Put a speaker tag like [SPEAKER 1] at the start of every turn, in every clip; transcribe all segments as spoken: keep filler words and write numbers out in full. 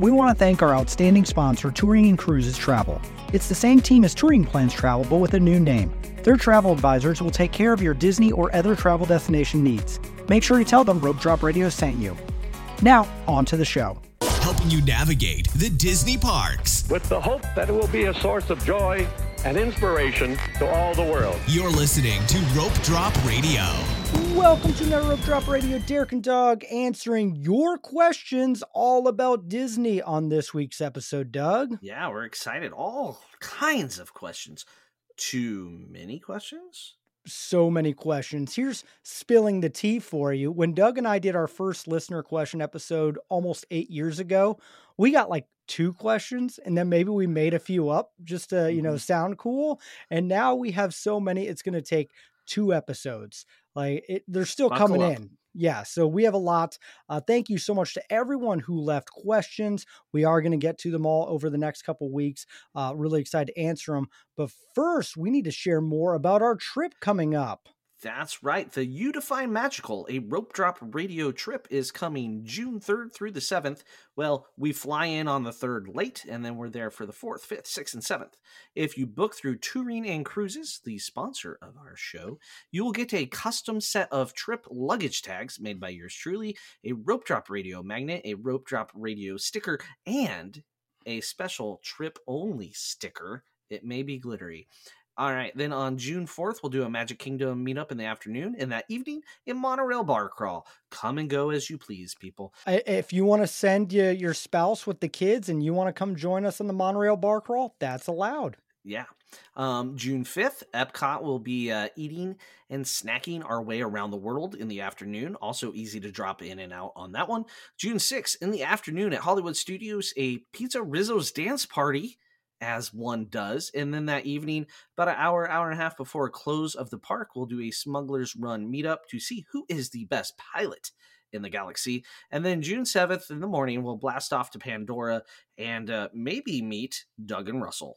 [SPEAKER 1] We want to thank our outstanding sponsor, Touring and Cruises Travel. It's the same team as Touring Plans Travel, but with a new name. Their travel advisors will take care of your Disney or other travel destination needs. Make sure to tell them Rope Drop Radio sent you. Now, on to the show.
[SPEAKER 2] Helping you navigate the Disney parks.
[SPEAKER 3] With the hope that it will be a source of joy and inspiration to all the world.
[SPEAKER 2] You're listening to Rope Drop Radio.
[SPEAKER 1] Welcome to another Rope Drop Radio. Derek and Doug answering your questions all about Disney on this week's episode, Doug.
[SPEAKER 4] Yeah, we're excited. All kinds of questions. Too many questions?
[SPEAKER 1] So many questions. Here's spilling the tea for you. When Doug and I did our first listener question episode almost eight years ago, we got like two questions, and then maybe we made a few up just to, you know, mm-hmm. sound cool. And now we have so many, it's going to take two episodes. Like it, they're still Buckle coming up. in. Yeah. So we have a lot. Uh, thank you so much to everyone who left questions. We are going to get to them all over the next couple weeks. Uh, really excited to answer them. But first, we need to share more about our trip coming up.
[SPEAKER 4] That's right. The You Define Magical, a Rope Drop Radio trip, is coming June third through the seventh. Well, we fly in on the third late, and then we're there for the fourth, fifth, sixth, and seventh. If you book through Touring and Cruises, the sponsor of our show, you will get a custom set of trip luggage tags made by yours truly, a Rope Drop Radio magnet, a Rope Drop Radio sticker, and a special trip-only sticker. It may be glittery. All right, then on June fourth, we'll do a Magic Kingdom meetup in the afternoon, and that evening, a monorail bar crawl. Come and go as you please, people.
[SPEAKER 1] If you want to send you, your spouse with the kids and you want to come join us on the monorail bar crawl, that's allowed.
[SPEAKER 4] Yeah. Um, June fifth, Epcot will be uh, eating and snacking our way around the world in the afternoon. Also easy to drop in and out on that one. June sixth, in the afternoon at Hollywood Studios, a Pizza Rizzo's dance party, as one does. And then that evening, about an hour, hour and a half before close of the park, we'll do a Smuggler's Run meetup to see who is the best pilot in the galaxy. And then June seventh in the morning, we'll blast off to Pandora and uh, maybe meet Doug and Russell.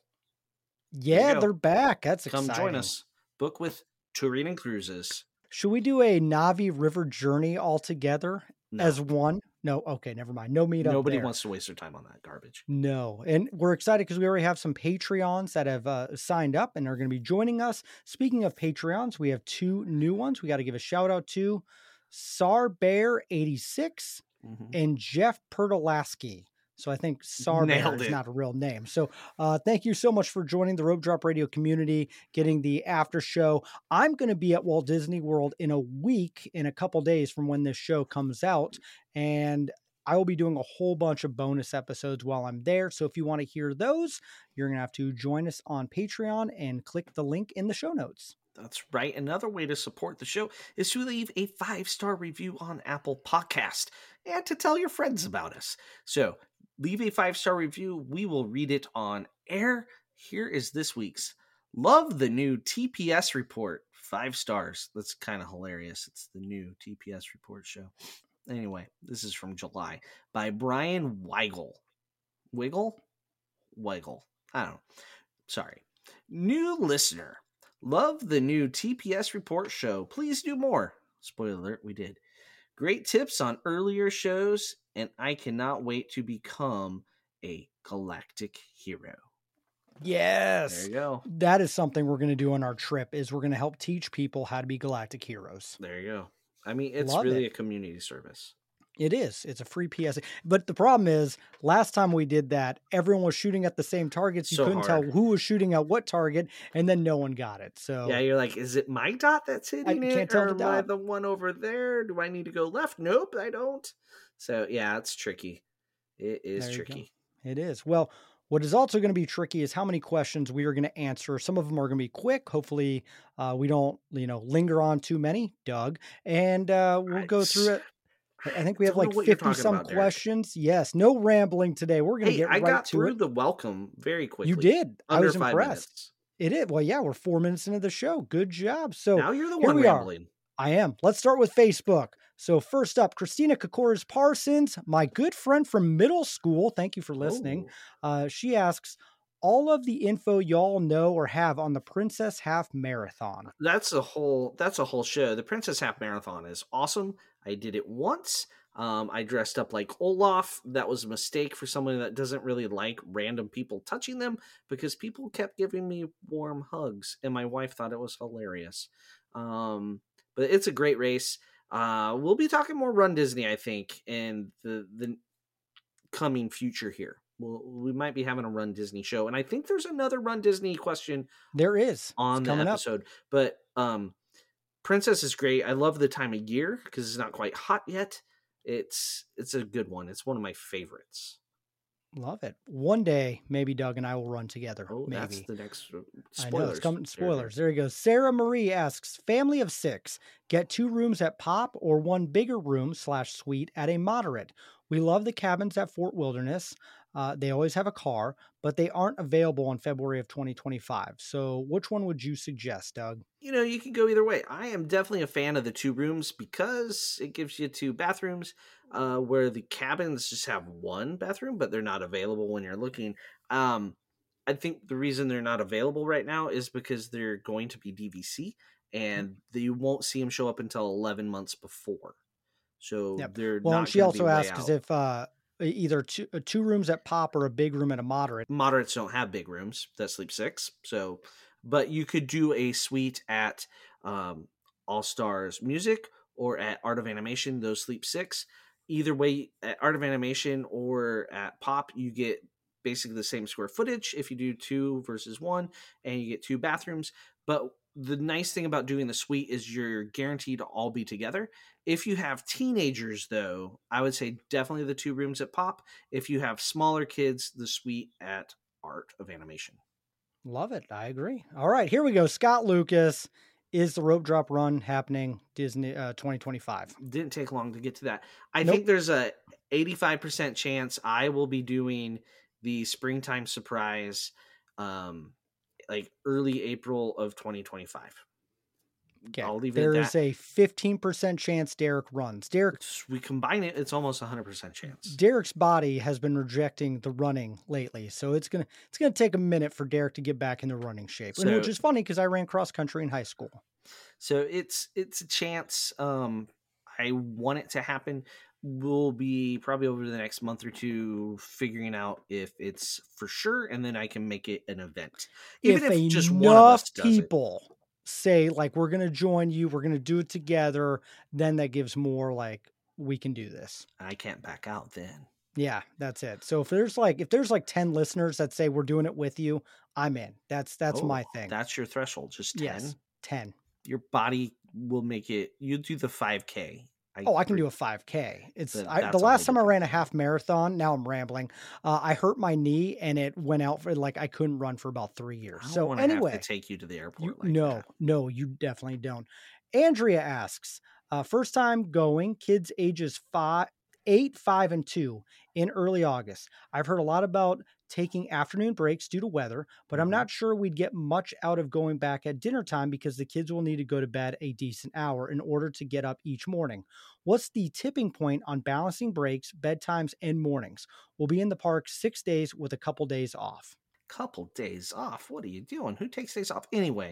[SPEAKER 1] Yeah, they're back. That's
[SPEAKER 4] Come
[SPEAKER 1] exciting.
[SPEAKER 4] join us. Book with Touring and Cruises.
[SPEAKER 1] Should we do a Na'vi River journey all together
[SPEAKER 4] No.
[SPEAKER 1] as one? No, okay, never mind. No meetup.
[SPEAKER 4] Nobody
[SPEAKER 1] there.
[SPEAKER 4] wants to waste their time on that garbage.
[SPEAKER 1] No, and we're excited because we already have some Patreons that have uh, signed up and are going to be joining us. Speaking of Patreons, we have two new ones. We got to give a shout out to Sar Bear eighty-six mm-hmm. and Jeff Pertolaski. So I think Sar Bear is not a real name. So uh, thank you so much for joining the Rope Drop Radio community, getting the after show. I'm going to be at Walt Disney World in a week, in a couple days from when this show comes out. And I will be doing a whole bunch of bonus episodes while I'm there. So if you want to hear those, you're going to have to join us on Patreon and click the link in the show notes.
[SPEAKER 4] That's right. Another way to support the show is to leave a five-star review on Apple Podcast and to tell your friends about us. So leave a five-star review. We will read it on air. Here is this week's. Love the new T P S report. Five stars. That's kind of hilarious. It's the new T P S report show. Anyway, this is from July by Brian Weigel. Wiggle? Weigel. I don't know. Sorry. New listener. Love the new T P S report show. Please do more. Spoiler alert, we did. Great tips on earlier shows, and I cannot wait to become a galactic hero.
[SPEAKER 1] Yes.
[SPEAKER 4] There you go.
[SPEAKER 1] That is something we're going to do on our trip, is we're going to help teach people how to be galactic heroes.
[SPEAKER 4] There you go. I mean, it's
[SPEAKER 1] Love
[SPEAKER 4] really
[SPEAKER 1] it.
[SPEAKER 4] a community service.
[SPEAKER 1] It is. It's a free P S A. But the problem is, last time we did that, everyone was shooting at the same targets. You
[SPEAKER 4] So
[SPEAKER 1] couldn't
[SPEAKER 4] hard.
[SPEAKER 1] tell who was shooting at what target, and then no one got it. So
[SPEAKER 4] Yeah, you're like, is it my dot that's hitting
[SPEAKER 1] I
[SPEAKER 4] it?
[SPEAKER 1] can't tell
[SPEAKER 4] or
[SPEAKER 1] the
[SPEAKER 4] am I
[SPEAKER 1] dot.
[SPEAKER 4] the one over there? Do I need to go left? Nope, I don't. So, yeah, it's tricky. It is
[SPEAKER 1] There you
[SPEAKER 4] tricky.
[SPEAKER 1] go. It is. Well, what is also going to be tricky is how many questions we are going to answer. Some of them are going to be quick. Hopefully, uh, we don't, you know, linger on too many, Doug. And uh, we'll
[SPEAKER 4] I
[SPEAKER 1] go
[SPEAKER 4] s-
[SPEAKER 1] through it. I think we have
[SPEAKER 4] don't know
[SPEAKER 1] like
[SPEAKER 4] what you're
[SPEAKER 1] fifty
[SPEAKER 4] talking
[SPEAKER 1] some
[SPEAKER 4] about, Derek.
[SPEAKER 1] questions. Yes. No rambling today. We're going to
[SPEAKER 4] Hey,
[SPEAKER 1] get
[SPEAKER 4] I
[SPEAKER 1] right
[SPEAKER 4] got
[SPEAKER 1] to
[SPEAKER 4] through
[SPEAKER 1] it.
[SPEAKER 4] the welcome very quickly.
[SPEAKER 1] You did. I
[SPEAKER 4] Under
[SPEAKER 1] was
[SPEAKER 4] five
[SPEAKER 1] impressed.
[SPEAKER 4] minutes.
[SPEAKER 1] It is. Well, yeah, we're four minutes into the show. Good job. So
[SPEAKER 4] Now you're the
[SPEAKER 1] here
[SPEAKER 4] one
[SPEAKER 1] we are.
[SPEAKER 4] rambling.
[SPEAKER 1] I am. Let's start with Facebook. So first up, Christina Kokoris Parsons, my good friend from middle school. Thank you for listening.
[SPEAKER 4] Oh.
[SPEAKER 1] Uh, she asks, all of the info y'all know or have on the Princess Half Marathon.
[SPEAKER 4] That's a whole that's a whole show. The Princess Half Marathon is awesome. I did it once. Um, I dressed up like Olaf. That was a mistake for someone that doesn't really like random people touching them, because people kept giving me warm hugs, and my wife thought it was hilarious. Um, but it's a great race. Uh, we'll be talking more Run Disney, I think, in the the coming future here. We'll, we might be having a Run Disney show, and I think there's another Run Disney question
[SPEAKER 1] There is.
[SPEAKER 4] on
[SPEAKER 1] It's
[SPEAKER 4] the
[SPEAKER 1] coming up.
[SPEAKER 4] episode. But um, Princess is great. I love the time of year because it's not quite hot yet. It's it's a good one. It's one of my favorites.
[SPEAKER 1] Love it. One day, maybe Doug and I will run together.
[SPEAKER 4] Oh,
[SPEAKER 1] maybe.
[SPEAKER 4] that's the next uh,
[SPEAKER 1] I know
[SPEAKER 4] spoilers.
[SPEAKER 1] it's coming.
[SPEAKER 4] There it
[SPEAKER 1] Spoilers.
[SPEAKER 4] is.
[SPEAKER 1] There he goes. Sarah Marie asks, family of six, get two rooms at Pop or one bigger room slash suite at a moderate. We love the cabins at Fort Wilderness. Uh, they always have a car, but they aren't available in February of twenty twenty-five. So which one would you suggest, Doug?
[SPEAKER 4] You know, you can go either way. I am definitely a fan of the two rooms because it gives you two bathrooms, uh, where the cabins just have one bathroom, but they're not available when you're looking. Um, I think the reason they're not available right now is because they're going to be D V C, and you won't see them show up until eleven months before. So
[SPEAKER 1] Yep.
[SPEAKER 4] they're
[SPEAKER 1] Well,
[SPEAKER 4] not
[SPEAKER 1] and she
[SPEAKER 4] gonna be
[SPEAKER 1] also
[SPEAKER 4] way
[SPEAKER 1] asks
[SPEAKER 4] out.
[SPEAKER 1] if uh, either two, uh, two rooms at Pop or a big room at a moderate.
[SPEAKER 4] Moderates don't have big rooms that sleep six, so but you could do a suite at um, All Stars Music or at Art of Animation. Those sleep six. Either way, at Art of Animation or at Pop, you get basically the same square footage if you do two versus one, and you get two bathrooms. But the nice thing about doing the suite is you're guaranteed to all be together. If you have teenagers, though, I would say definitely the two rooms at Pop. If you have smaller kids, the suite at Art of Animation.
[SPEAKER 1] Love it. I agree. All right, here we go. Scott Lucas, is the rope drop run happening Disney uh, twenty twenty-five?
[SPEAKER 4] Didn't take long to get to that. I
[SPEAKER 1] Nope.
[SPEAKER 4] think there's a eighty-five percent chance I will be doing the springtime surprise, um, like early April of twenty twenty-five.
[SPEAKER 1] Okay.
[SPEAKER 4] I'll leave it
[SPEAKER 1] There
[SPEAKER 4] at
[SPEAKER 1] is
[SPEAKER 4] that.
[SPEAKER 1] a fifteen percent chance Derek runs. Derek
[SPEAKER 4] It's- we combine it, it's almost a hundred percent chance.
[SPEAKER 1] Derek's body has been rejecting the running lately, so it's gonna it's gonna take a minute for Derek to get back into running shape, and which
[SPEAKER 4] So-
[SPEAKER 1] is funny because I ran cross country in high school.
[SPEAKER 4] So it's it's a chance. Um, I want it to happen. We'll be probably over the next month or two figuring out if it's for sure, and then I can make it an event. Even if,
[SPEAKER 1] if
[SPEAKER 4] just one of us
[SPEAKER 1] enough
[SPEAKER 4] does it.
[SPEAKER 1] people say like we're gonna join you, we're gonna do it together, then that gives more like we can do this.
[SPEAKER 4] I can't back out then.
[SPEAKER 1] Yeah, that's it. So if there's like if there's like ten listeners that say we're doing it with you, I'm in. That's that's
[SPEAKER 4] Oh,
[SPEAKER 1] my thing.
[SPEAKER 4] That's your threshold. Just ten.
[SPEAKER 1] Yes, ten.
[SPEAKER 4] Your body will make it. You do the five K.
[SPEAKER 1] Oh, I can do a five K. It's
[SPEAKER 4] Then
[SPEAKER 1] I,
[SPEAKER 4] that's
[SPEAKER 1] the
[SPEAKER 4] a
[SPEAKER 1] last
[SPEAKER 4] whole
[SPEAKER 1] time I
[SPEAKER 4] different
[SPEAKER 1] ran a
[SPEAKER 4] thing.
[SPEAKER 1] half marathon. Now I'm rambling. Uh, I hurt my knee and it went out for like I couldn't run for about three years.
[SPEAKER 4] I don't
[SPEAKER 1] So
[SPEAKER 4] wanna
[SPEAKER 1] anyway,
[SPEAKER 4] have to take you to the airport.
[SPEAKER 1] you,
[SPEAKER 4] like
[SPEAKER 1] no,
[SPEAKER 4] that.
[SPEAKER 1] no, you definitely don't. Andrea asks, uh, first time going, kids ages five, eight, five, and two in early August. I've heard a lot about taking afternoon breaks due to weather, but I'm
[SPEAKER 4] Mhm.
[SPEAKER 1] not sure we'd get much out of going back at dinner time because the kids will need to go to bed a decent hour in order to get up each morning. What's the tipping point on balancing breaks, bedtimes, and mornings? We'll be in the park six days with a couple days off.
[SPEAKER 4] Couple days off. What are you doing? Who takes days off anyway?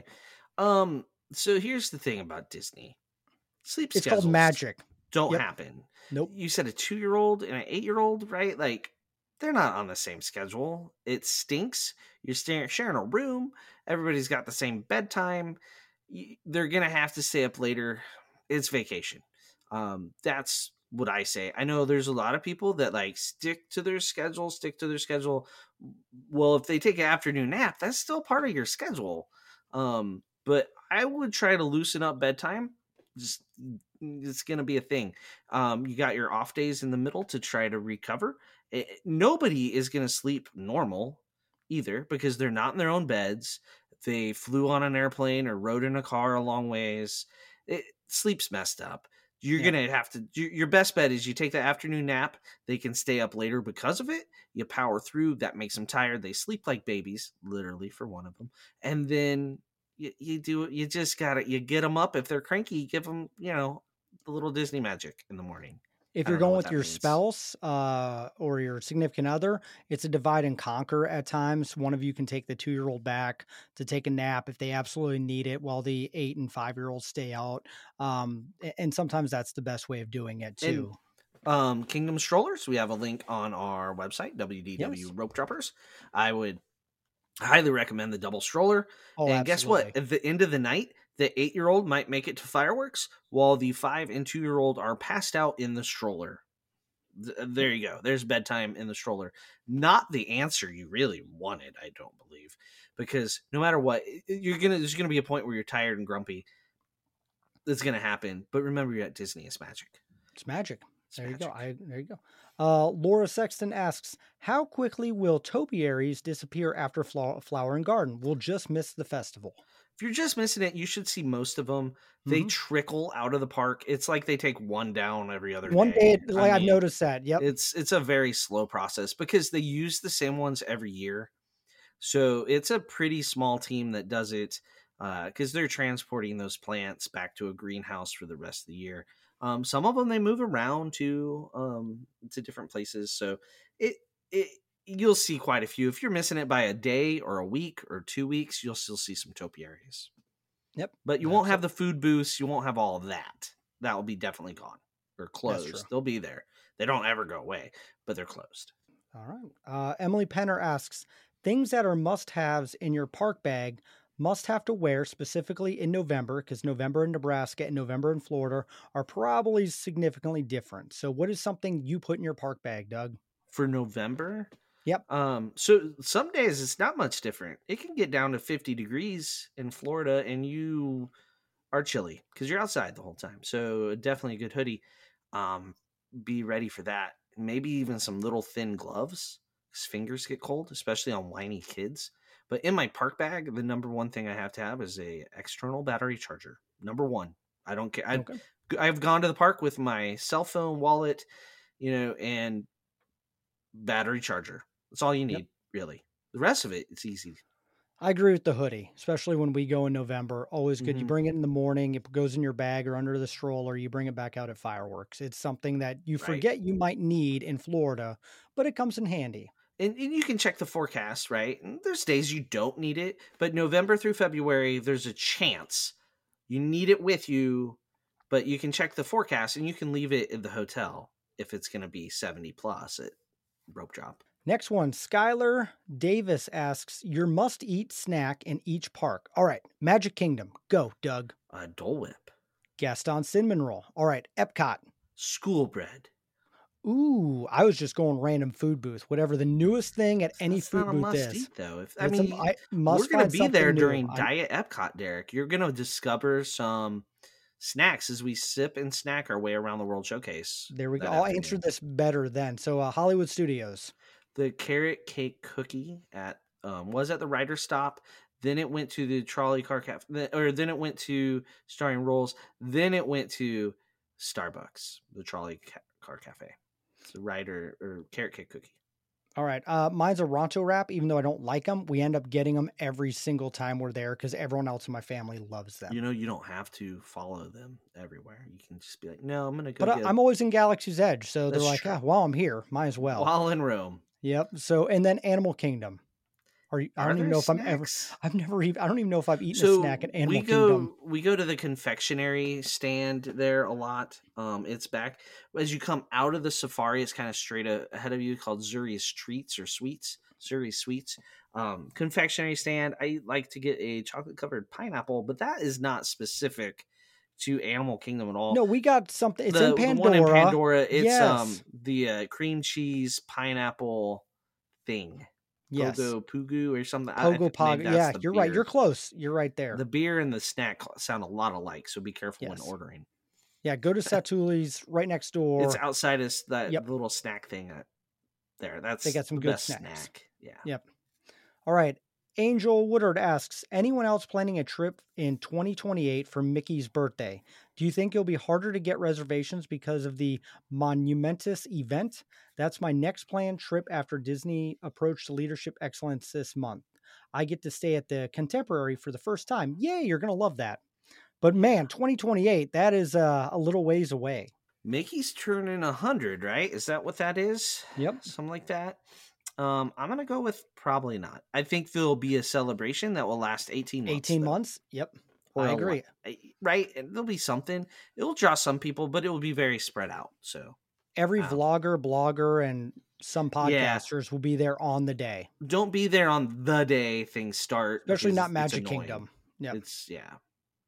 [SPEAKER 4] Um. So here's the thing about Disney. Sleep
[SPEAKER 1] It's
[SPEAKER 4] schedules
[SPEAKER 1] called magic.
[SPEAKER 4] don't
[SPEAKER 1] Yep.
[SPEAKER 4] happen.
[SPEAKER 1] Nope.
[SPEAKER 4] You said a two-year-old and an eight-year-old, right? Like they're not on the same schedule. It stinks. You're staring, sharing a room. Everybody's got the same bedtime. Y- They're gonna have to stay up later. It's vacation. Um, that's what I say. I know there's a lot of people that like stick to their schedule, stick to their schedule. Well, if they take an afternoon nap, that's still part of your schedule. Um, but I would try to loosen up bedtime. Just it's going to be a thing. Um, you got your off days in the middle to try to recover. It, nobody is going to sleep normal either because they're not in their own beds. They flew on an airplane or rode in a car a long ways. It, sleep's messed up. You're
[SPEAKER 1] Yeah.
[SPEAKER 4] going to have to, your your best bet is you take the afternoon nap. They can stay up later because of it. You power through. That makes them tired. They sleep like babies, literally for one of them. And then you, you do, you just got to, you get them up. If they're cranky, you give them, you know, the little Disney magic in the morning.
[SPEAKER 1] If
[SPEAKER 4] I
[SPEAKER 1] you're
[SPEAKER 4] don't know
[SPEAKER 1] going
[SPEAKER 4] what
[SPEAKER 1] with
[SPEAKER 4] that
[SPEAKER 1] your
[SPEAKER 4] means.
[SPEAKER 1] spouse uh, or your significant other, it's a divide and conquer at times. One of you can take the two-year-old back to take a nap if they absolutely need it, while the eight and five-year-olds stay out. Um, a- and sometimes that's the best way of doing it
[SPEAKER 4] And
[SPEAKER 1] too.
[SPEAKER 4] Um, Kingdom Strollers, we have a link on our website, W D W
[SPEAKER 1] Yes.
[SPEAKER 4] Rope Droppers. I would highly recommend the double stroller.
[SPEAKER 1] Oh,
[SPEAKER 4] and guess what?
[SPEAKER 1] absolutely.
[SPEAKER 4] At the end of the night, the eight-year-old might make it to fireworks, while the five and two-year-old are passed out in the stroller. Th- There you go. There's bedtime in the stroller. Not the answer you really wanted, I don't believe, because no matter what, you're gonna there's gonna be a point where you're tired and grumpy. That's gonna happen. But remember, you're at Disney. It's magic.
[SPEAKER 1] It's magic.
[SPEAKER 4] It's
[SPEAKER 1] There you go.
[SPEAKER 4] magic.
[SPEAKER 1] I there you go. Uh, Laura Sexton asks, "How quickly will topiaries disappear after Flower, Flower and Garden? We'll just miss the festival."
[SPEAKER 4] If you're just missing it, you should see most of them. They
[SPEAKER 1] Mhm.
[SPEAKER 4] trickle out of the park. It's like they take one down every other
[SPEAKER 1] One
[SPEAKER 4] day.
[SPEAKER 1] day, like
[SPEAKER 4] I
[SPEAKER 1] I've
[SPEAKER 4] mean,
[SPEAKER 1] noticed that. Yep.
[SPEAKER 4] It's it's a very slow process because they use the same ones every year. So it's a pretty small team that does it because they're transporting those plants back to a greenhouse for the rest of the year. Um, some of them they move around to um, to different places. So it it you'll see quite a few. If you're missing it by a day or a week or two weeks, you'll still see some topiaries.
[SPEAKER 1] Yep.
[SPEAKER 4] But you won't have the food booths. You won't have all of that. That will be definitely gone or closed.
[SPEAKER 1] true.
[SPEAKER 4] They'll be there. They don't ever go away, but they're closed.
[SPEAKER 1] All right. Uh, Emily Penner asks, "Things that are must-haves in your park bag, must have to wear specifically in November, because November in Nebraska and November in Florida are probably significantly different. So what is something you put in your park bag, Doug?"
[SPEAKER 4] For November?
[SPEAKER 1] Yep.
[SPEAKER 4] Um, so some days it's not much different. It can get down to fifty degrees in Florida and you are chilly because you're outside the whole time. So definitely a good hoodie. Um, be ready for that. Maybe even some little thin gloves because fingers get cold, especially on whiny kids. But in my park bag, the number one thing I have to have is a external battery charger. Number one. I don't care. I,
[SPEAKER 1] Okay.
[SPEAKER 4] I've gone to the park with my cell phone, wallet, you know, and battery charger. That's all you need,
[SPEAKER 1] Yep.
[SPEAKER 4] really. The rest of it, it's easy.
[SPEAKER 1] I agree with the hoodie, especially when we go in November. Always good. You
[SPEAKER 4] Mhm.
[SPEAKER 1] bring it in the morning, it goes in your bag or under the stroller. You bring it back out at fireworks. It's something that you
[SPEAKER 4] Right.
[SPEAKER 1] forget you might need in Florida, but it comes in handy.
[SPEAKER 4] And, and you can check the forecast, right? And there's days you don't need it, but November through February, there's a chance you need it with you, but you can check the forecast and you can leave it in the hotel if it's going to be seventy plus at Rope Drop.
[SPEAKER 1] Next one, Skylar Davis asks, "Your must-eat snack in each park." All right, Magic Kingdom. Go, Doug.
[SPEAKER 4] Uh, Dole Whip.
[SPEAKER 1] Gaston Cinnamon Roll. All right, Epcot.
[SPEAKER 4] School bread.
[SPEAKER 1] Ooh, I was just going random food booth. Whatever the newest thing at any
[SPEAKER 4] That's
[SPEAKER 1] food
[SPEAKER 4] not a
[SPEAKER 1] booth
[SPEAKER 4] must
[SPEAKER 1] is.
[SPEAKER 4] eat, though. If, I
[SPEAKER 1] It's a-
[SPEAKER 4] mean,
[SPEAKER 1] I must
[SPEAKER 4] we're going
[SPEAKER 1] find
[SPEAKER 4] to be
[SPEAKER 1] something
[SPEAKER 4] there
[SPEAKER 1] new.
[SPEAKER 4] during
[SPEAKER 1] I'm-
[SPEAKER 4] Diet Epcot, Derek. You're going to discover some snacks as we sip and snack our way around the World Showcase.
[SPEAKER 1] There we go.
[SPEAKER 4] that
[SPEAKER 1] I'll
[SPEAKER 4] afternoon.
[SPEAKER 1] answer this better then. So, uh, Hollywood Studios.
[SPEAKER 4] The carrot cake cookie at um, was at the Ryder Stop. Then it went to the Trolley Car Cafe, or then it went to Starring Rolls. Then it went to Starbucks, the Trolley Ca- Car Cafe. It's the Ryder or carrot cake cookie.
[SPEAKER 1] All right. Uh, mine's a Ronto wrap. Even though I don't like them, we end up getting them every single time we're there because everyone else in my family loves them.
[SPEAKER 4] You know, you don't have to follow them everywhere. You can just be like, no, I'm gonna go.
[SPEAKER 1] But
[SPEAKER 4] get
[SPEAKER 1] I, I'm always in Galaxy's Edge, so they're
[SPEAKER 4] That's
[SPEAKER 1] like,
[SPEAKER 4] true.
[SPEAKER 1] ah, while I'm here, might as well.
[SPEAKER 4] while in Rome.
[SPEAKER 1] Yep. So, and then Animal Kingdom. Are you, I
[SPEAKER 4] Are
[SPEAKER 1] don't even
[SPEAKER 4] there
[SPEAKER 1] know if I'm ever.
[SPEAKER 4] snacks?
[SPEAKER 1] I've never even. I don't even know if I've eaten
[SPEAKER 4] So
[SPEAKER 1] a snack at Animal
[SPEAKER 4] we go
[SPEAKER 1] Kingdom.
[SPEAKER 4] we go to the confectionery stand there a lot. Um, it's back as you come out of the safari. It's kind of straight a- ahead of you, called Zuri's Treats or Sweets. Zuri's Sweets. Um, confectionery stand. I like to get a chocolate covered pineapple, but that is not specific to Animal Kingdom at all.
[SPEAKER 1] No, we got something. It's
[SPEAKER 4] the,
[SPEAKER 1] in Pandora.
[SPEAKER 4] the one in Pandora. It's
[SPEAKER 1] Yes.
[SPEAKER 4] um the uh, cream cheese pineapple thing.
[SPEAKER 1] Yes.
[SPEAKER 4] Pogo Pugu or something. I- I
[SPEAKER 1] Pogo
[SPEAKER 4] think maybe
[SPEAKER 1] Pog.
[SPEAKER 4] that's
[SPEAKER 1] Yeah,
[SPEAKER 4] the
[SPEAKER 1] you're right.
[SPEAKER 4] beer.
[SPEAKER 1] You're close. You're right there.
[SPEAKER 4] The beer and the snack sound a lot alike, so be careful
[SPEAKER 1] Yes.
[SPEAKER 4] when ordering.
[SPEAKER 1] Yeah, go to Satuli's right next door.
[SPEAKER 4] It's outside of s- that
[SPEAKER 1] Yep.
[SPEAKER 4] little snack thing uh, there. That's
[SPEAKER 1] They got some
[SPEAKER 4] the
[SPEAKER 1] good
[SPEAKER 4] best
[SPEAKER 1] snacks.
[SPEAKER 4] snack. Yeah.
[SPEAKER 1] Yep. All right. Angel Woodard asks, "Anyone else planning a trip in twenty twenty-eight for Mickey's birthday? Do you think it'll be harder to get reservations because of the monumentous event? That's my next planned trip after Disney approached leadership excellence this month. I get to stay at the Contemporary for the first time. Yay, you're going to love that. But man, twenty twenty-eight, that is uh, a little ways away."
[SPEAKER 4] Mickey's turning a hundred, right? Is that what that is?
[SPEAKER 1] Yep.
[SPEAKER 4] Something like that. Um, I'm gonna go with probably not. I think there'll be a celebration that will last eighteen months.
[SPEAKER 1] eighteen
[SPEAKER 4] though.
[SPEAKER 1] months? Yep.
[SPEAKER 4] Or
[SPEAKER 1] I
[SPEAKER 4] a li-
[SPEAKER 1] agree.
[SPEAKER 4] I- Right? And there'll be something. It'll draw some people, but it will be very spread out. So
[SPEAKER 1] every
[SPEAKER 4] Um,
[SPEAKER 1] vlogger, blogger, and some
[SPEAKER 4] Yeah.
[SPEAKER 1] podcasters will be there on the day,
[SPEAKER 4] Don't be there on the day things start,
[SPEAKER 1] especially
[SPEAKER 4] because
[SPEAKER 1] not
[SPEAKER 4] it's, it's
[SPEAKER 1] Magic
[SPEAKER 4] annoying.
[SPEAKER 1] Kingdom. Yep.
[SPEAKER 4] It's yeah,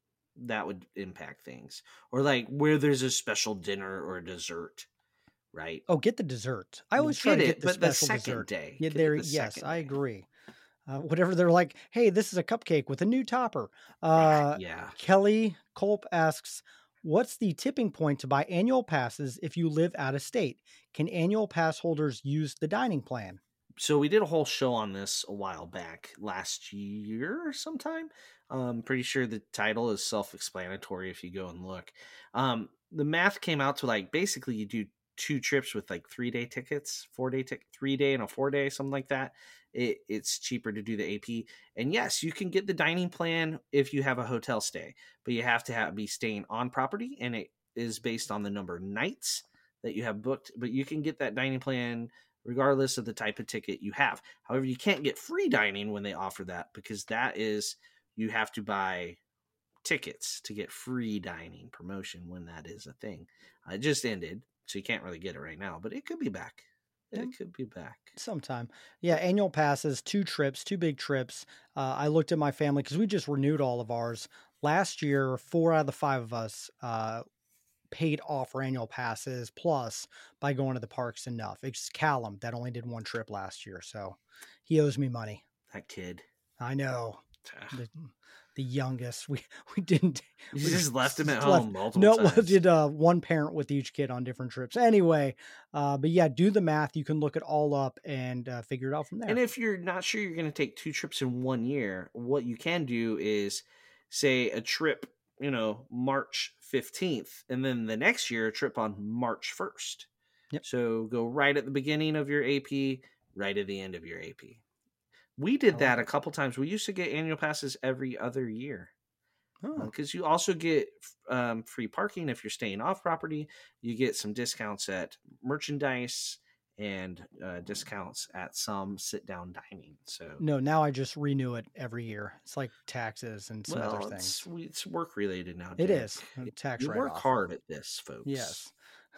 [SPEAKER 4] that would impact things. Or like where there's a special dinner or dessert, right?
[SPEAKER 1] Oh, get the dessert. I
[SPEAKER 4] Well,
[SPEAKER 1] always try
[SPEAKER 4] get
[SPEAKER 1] to
[SPEAKER 4] it,
[SPEAKER 1] get the
[SPEAKER 4] but the
[SPEAKER 1] special
[SPEAKER 4] second
[SPEAKER 1] dessert.
[SPEAKER 4] day.
[SPEAKER 1] Yeah,
[SPEAKER 4] Get it
[SPEAKER 1] there.
[SPEAKER 4] the
[SPEAKER 1] Yes,
[SPEAKER 4] second
[SPEAKER 1] I
[SPEAKER 4] day.
[SPEAKER 1] agree. Uh, whatever they're like, hey, this is a cupcake with a new topper.
[SPEAKER 4] Ah,
[SPEAKER 1] Uh,
[SPEAKER 4] yeah.
[SPEAKER 1] Kelly Culp asks, what's the tipping point to buy annual passes if you live out of state? Can annual pass holders use the dining plan?
[SPEAKER 4] So we did a whole show on this a while back, last year sometime. I'm pretty sure the title is self-explanatory if you go and look. Um, the math came out to like basically you do two trips with like three day tickets, four day ticket, three day and a four day, something like that. It, it's cheaper to do the A P. And yes, you can get the dining plan if you have a hotel stay, but you have to have, be staying on property, and it is based on the number of nights that you have booked. But you can get that dining plan regardless of the type of ticket you have. However, you can't get free dining when they offer that, because that is, you have to buy tickets to get free dining promotion when that is a thing. Uh, it just ended, so you can't really get it right now, but it could be back. It
[SPEAKER 1] Yeah.
[SPEAKER 4] could be back.
[SPEAKER 1] Sometime. Yeah, annual passes, two trips, two big trips. Uh, I looked at my family because we just renewed all of ours. Last year, four out of the five of us uh, paid off our annual passes plus by going to the parks enough. It's Callum that only did one trip last year, so he owes me money.
[SPEAKER 4] That kid.
[SPEAKER 1] I know.
[SPEAKER 4] Ugh.
[SPEAKER 1] The, the youngest. We we didn't.
[SPEAKER 4] You
[SPEAKER 1] we
[SPEAKER 4] just left him at
[SPEAKER 1] just
[SPEAKER 4] home
[SPEAKER 1] left-
[SPEAKER 4] multiple
[SPEAKER 1] No, we
[SPEAKER 4] times.
[SPEAKER 1] did uh, one parent with each kid on different trips. Anyway, uh, but yeah, do the math. You can look it all up and uh, figure it out from there.
[SPEAKER 4] And if you're not sure you're going to take two trips in one year, what you can do is say a trip, you know, March fifteenth, and then the next year a trip on March first.
[SPEAKER 1] Yep.
[SPEAKER 4] So go right at the beginning of your A P, right at the end of your A P. We did
[SPEAKER 1] I
[SPEAKER 4] that
[SPEAKER 1] like
[SPEAKER 4] a couple times. We used to get annual passes every other year,
[SPEAKER 1] Oh,
[SPEAKER 4] because you also get um, free parking if you're staying off property. You get some discounts at merchandise and uh, discounts at some sit-down dining. So,
[SPEAKER 1] no, now I just renew it every year. It's like taxes and some
[SPEAKER 4] well,
[SPEAKER 1] other
[SPEAKER 4] it's,
[SPEAKER 1] things.
[SPEAKER 4] we- it's work-related now.
[SPEAKER 1] It
[SPEAKER 4] Derek.
[SPEAKER 1] is a tax
[SPEAKER 4] You work
[SPEAKER 1] write-off.
[SPEAKER 4] hard at this, folks.
[SPEAKER 1] Yes.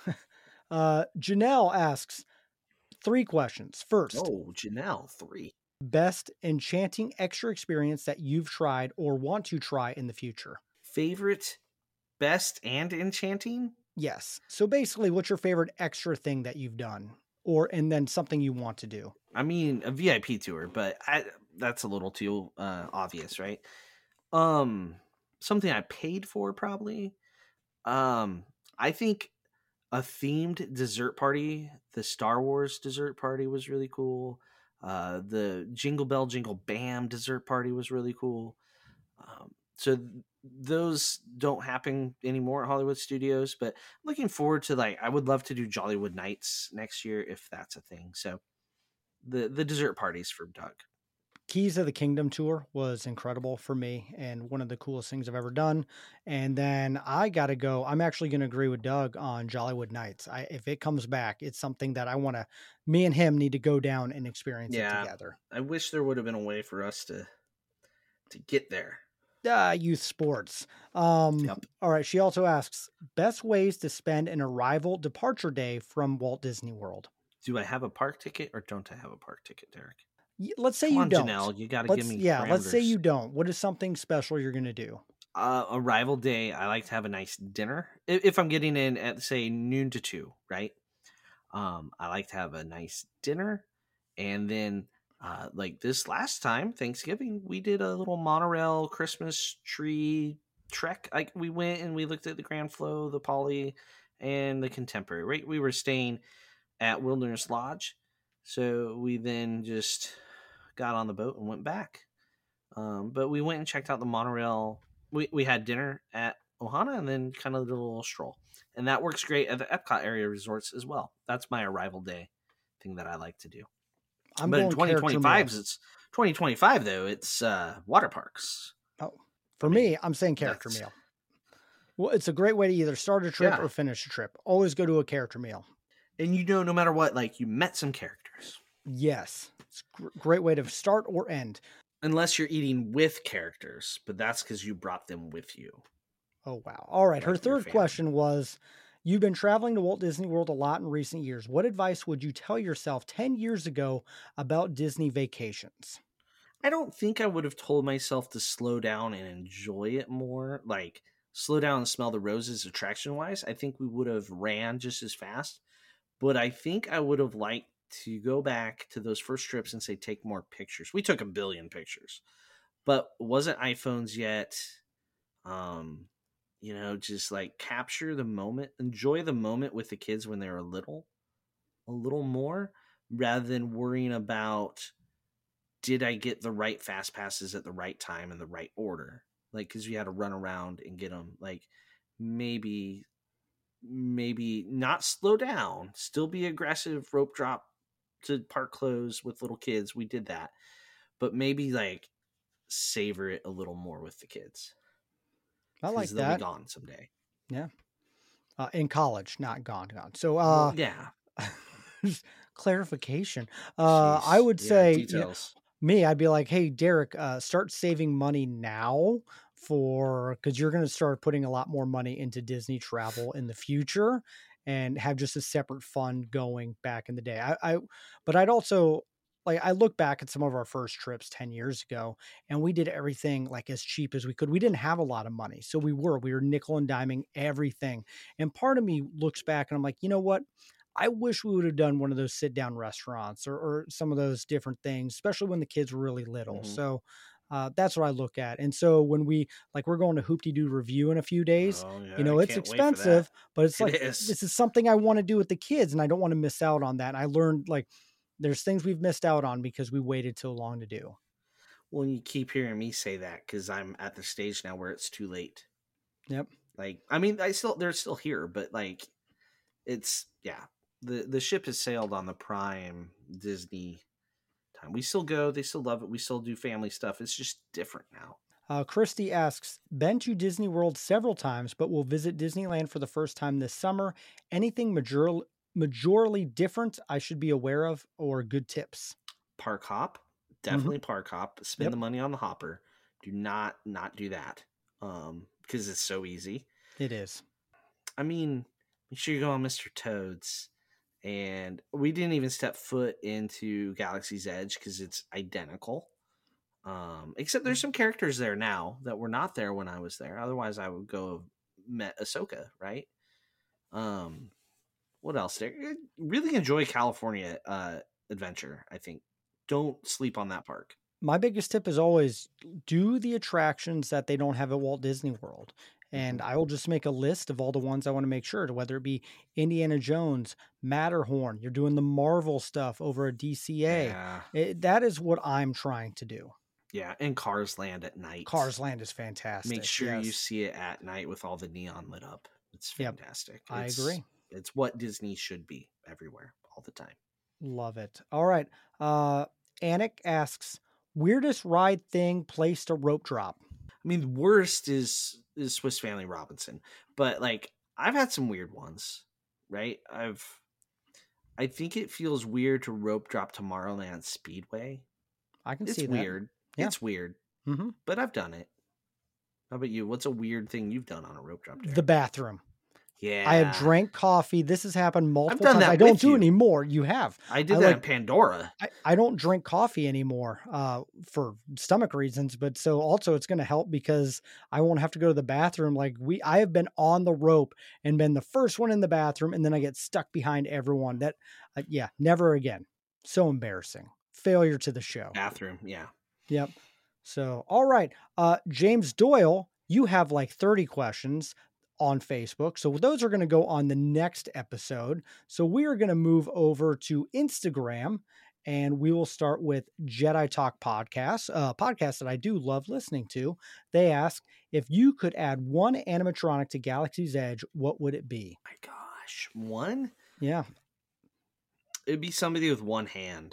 [SPEAKER 1] uh, Janelle asks three questions. First,
[SPEAKER 4] Oh, Janelle, three.
[SPEAKER 1] best enchanting extra experience that you've tried or want to try in the future.
[SPEAKER 4] Favorite, best, and enchanting?
[SPEAKER 1] Yes. So basically, what's your favorite extra thing that you've done, or and then something you want to do?
[SPEAKER 4] I mean, a V I P tour, but I, that's a little too uh, obvious, right? Um, something I paid for, probably. Um, I think a themed dessert party, the Star Wars dessert party, was really cool. Uh, the Jingle Bell Jingle Bam dessert party was really cool. Um, so th- those don't happen anymore at Hollywood Studios, but I'm looking forward to, like, I would love to do Jollywood Nights next year if that's a thing. So the the dessert parties for Doug.
[SPEAKER 1] Keys of the Kingdom tour was incredible for me and one of the coolest things I've ever done. And then I got to go. I'm actually going to agree with Doug on Jollywood Nights. I, if it comes back, it's something that I want to, me and him need to go down and experience
[SPEAKER 4] Yeah.
[SPEAKER 1] it together.
[SPEAKER 4] I wish there would have been a way for us to to get there.
[SPEAKER 1] Uh, youth sports. Um,
[SPEAKER 4] Yep.
[SPEAKER 1] All right. She also asks best ways to spend an arrival departure day from Walt Disney World.
[SPEAKER 4] Do I have a park ticket or don't I have a park ticket, Derek?
[SPEAKER 1] Y- Let's say
[SPEAKER 4] Come
[SPEAKER 1] you
[SPEAKER 4] on,
[SPEAKER 1] don't.
[SPEAKER 4] Janelle, you got to
[SPEAKER 1] Let's,
[SPEAKER 4] give me
[SPEAKER 1] yeah, let's say
[SPEAKER 4] parameters.
[SPEAKER 1] you don't. What is something special you're going to do?
[SPEAKER 4] Uh, arrival day, I like to have a nice dinner. If, if I'm getting in at, say, noon to two, right? Um, I like to have a nice dinner. And then, uh, like this last time, Thanksgiving, we did a little monorail Christmas tree trek. Like, we went and we looked at the Grand Flow, the Poly, and the Contemporary, right? We were staying at Wilderness Lodge. So we then just got on the boat and went back. Um, but we went and checked out the monorail. We, we had dinner at Ohana and then kind of did a little stroll. And that works great at the Epcot area resorts as well. That's my arrival day thing that I like to do.
[SPEAKER 1] I'm
[SPEAKER 4] but in
[SPEAKER 1] going
[SPEAKER 4] twenty
[SPEAKER 1] character
[SPEAKER 4] twenty-five,
[SPEAKER 1] meal.
[SPEAKER 4] it's twenty twenty-five though. It's uh, water parks.
[SPEAKER 1] Oh, for
[SPEAKER 4] I mean,
[SPEAKER 1] me, I'm saying character
[SPEAKER 4] that's-
[SPEAKER 1] meal. Well, it's a great way to either start a trip
[SPEAKER 4] Yeah.
[SPEAKER 1] or finish a trip. Always go to a character meal.
[SPEAKER 4] And you know, no matter what, like you met some characters.
[SPEAKER 1] Yes. It's a gr- great way to start or end.
[SPEAKER 4] Unless you're eating with characters, but that's because you brought them with you.
[SPEAKER 1] Oh, wow. All right. Her
[SPEAKER 4] Like your
[SPEAKER 1] third
[SPEAKER 4] family.
[SPEAKER 1] question was You've been traveling to Walt Disney World a lot in recent years. What advice would you tell yourself ten years ago about Disney vacations?
[SPEAKER 4] I don't think I would have told myself to slow down and enjoy it more. Like, slow down and smell the roses attraction wise. I think we would have ran just as fast. But I think I would have liked to go back to those first trips and say, take more pictures. We took a billion pictures, but it wasn't iPhones yet. Um, you know, just like capture the moment, enjoy the moment with the kids when they were little, a little more, rather than worrying about, did I get the right fast passes at the right time in the right order? Like, because you had to run around and get them. Like, maybe, maybe not slow down, still be aggressive, rope drop to park close with little kids. We did that, but maybe like savor it a little more with the kids.
[SPEAKER 1] I like
[SPEAKER 4] they'll
[SPEAKER 1] that.
[SPEAKER 4] Be gone someday.
[SPEAKER 1] Yeah. Uh, in college, not gone, gone. So, uh,
[SPEAKER 4] well, yeah.
[SPEAKER 1] clarification. Uh, I would
[SPEAKER 4] yeah,
[SPEAKER 1] say
[SPEAKER 4] details.
[SPEAKER 1] You know, me, I'd be like, hey, Derek, uh, start saving money now for, because you're going to start putting a lot more money into Disney travel in the future and have just a separate fund going back in the day. I, I but I'd also, like, I look back at some of our first trips ten years ago and we did everything like as cheap as we could. We didn't have a lot of money. So we were, we were nickel and diming everything. And part of me looks back and I'm like, you know what? I wish we would have done one of those sit down restaurants or, or some of those different things, especially when the kids were really little. Mm-hmm. So uh, that's what I look at. And so when we, like, we're going to Hoop-Dee-Doo Review in a few days, oh, yeah, you know, I it's expensive, but it's it like, is. This is something I want to do with the kids and I don't want to miss out on that. And I learned, like, there's things we've missed out on because we waited so long to do.
[SPEAKER 4] Well, you keep hearing me say that because I'm at the stage now where it's too late.
[SPEAKER 1] Yep.
[SPEAKER 4] Like, I mean, I still, they're still here, but like, it's, yeah. The the ship has sailed on the prime Disney time. We still go. They still love it. We still do family stuff. It's just different now.
[SPEAKER 1] Uh, Christy asks, been to Disney World several times, but will visit Disneyland for the first time this summer. Anything major, majorly different I should be aware of or good tips?
[SPEAKER 4] Park hop. Definitely mm-hmm. park hop. Spend yep. the money on the hopper. Do not not do that um, because it's so easy.
[SPEAKER 1] It is.
[SPEAKER 4] I mean, make sure you go on Mister Toad's. And we didn't even step foot into Galaxy's Edge because it's identical. Um, except there's some characters there now that were not there when I was there. Otherwise, I would go have met Ahsoka, right? Um, what else there? Really enjoy California uh, Adventure, I think. Don't sleep on that park.
[SPEAKER 1] My biggest tip is always do the attractions that they don't have at Walt Disney World. And I will just make a list of all the ones I want to make sure to, whether it be Indiana Jones, Matterhorn, you're doing the Marvel stuff over at D C A.
[SPEAKER 4] Yeah.
[SPEAKER 1] It, that is what I'm trying to do.
[SPEAKER 4] Yeah. And Cars Land at night.
[SPEAKER 1] Cars Land is fantastic.
[SPEAKER 4] Make sure
[SPEAKER 1] yes.
[SPEAKER 4] you see it at night with all the neon lit up. It's fantastic.
[SPEAKER 1] Yep.
[SPEAKER 4] It's,
[SPEAKER 1] I agree.
[SPEAKER 4] It's what Disney should be everywhere all the time.
[SPEAKER 1] Love it. All right. Uh, Anik asks, weirdest ride thing, place to rope drop.
[SPEAKER 4] I mean, worst is is Swiss Family Robinson, but like I've had some weird ones, right? I've I think it feels weird to rope drop Tomorrowland Speedway.
[SPEAKER 1] I can
[SPEAKER 4] it's
[SPEAKER 1] see that.
[SPEAKER 4] Weird. Yeah. It's weird.
[SPEAKER 1] Mm-hmm.
[SPEAKER 4] But I've done it. How about you? What's a weird thing you've done on a rope drop? Derek?
[SPEAKER 1] The bathroom.
[SPEAKER 4] Yeah.
[SPEAKER 1] I have drank coffee. This has happened multiple
[SPEAKER 4] I've done
[SPEAKER 1] times.
[SPEAKER 4] That
[SPEAKER 1] I don't
[SPEAKER 4] with
[SPEAKER 1] do
[SPEAKER 4] you.
[SPEAKER 1] it anymore. You have.
[SPEAKER 4] I did
[SPEAKER 1] I
[SPEAKER 4] that
[SPEAKER 1] like,
[SPEAKER 4] in Pandora.
[SPEAKER 1] I, I don't drink coffee anymore uh, for stomach reasons, but so also it's going to help because I won't have to go to the bathroom. Like we, I have been on the rope and been the first one in the bathroom, and then I get stuck behind everyone. That, uh, yeah, never again. So embarrassing. Failure to the show.
[SPEAKER 4] Bathroom. Yeah.
[SPEAKER 1] Yep. So, all right. Uh, James Doyle, you have like thirty questions on Facebook. So those are going to go on the next episode. So we are going to move over to Instagram and we will start with Jedi Talk Podcast, a podcast that I do love listening to. They ask, if you could add one animatronic to Galaxy's Edge, what would it be?
[SPEAKER 4] My gosh, one?
[SPEAKER 1] Yeah.
[SPEAKER 4] It'd be somebody with one hand.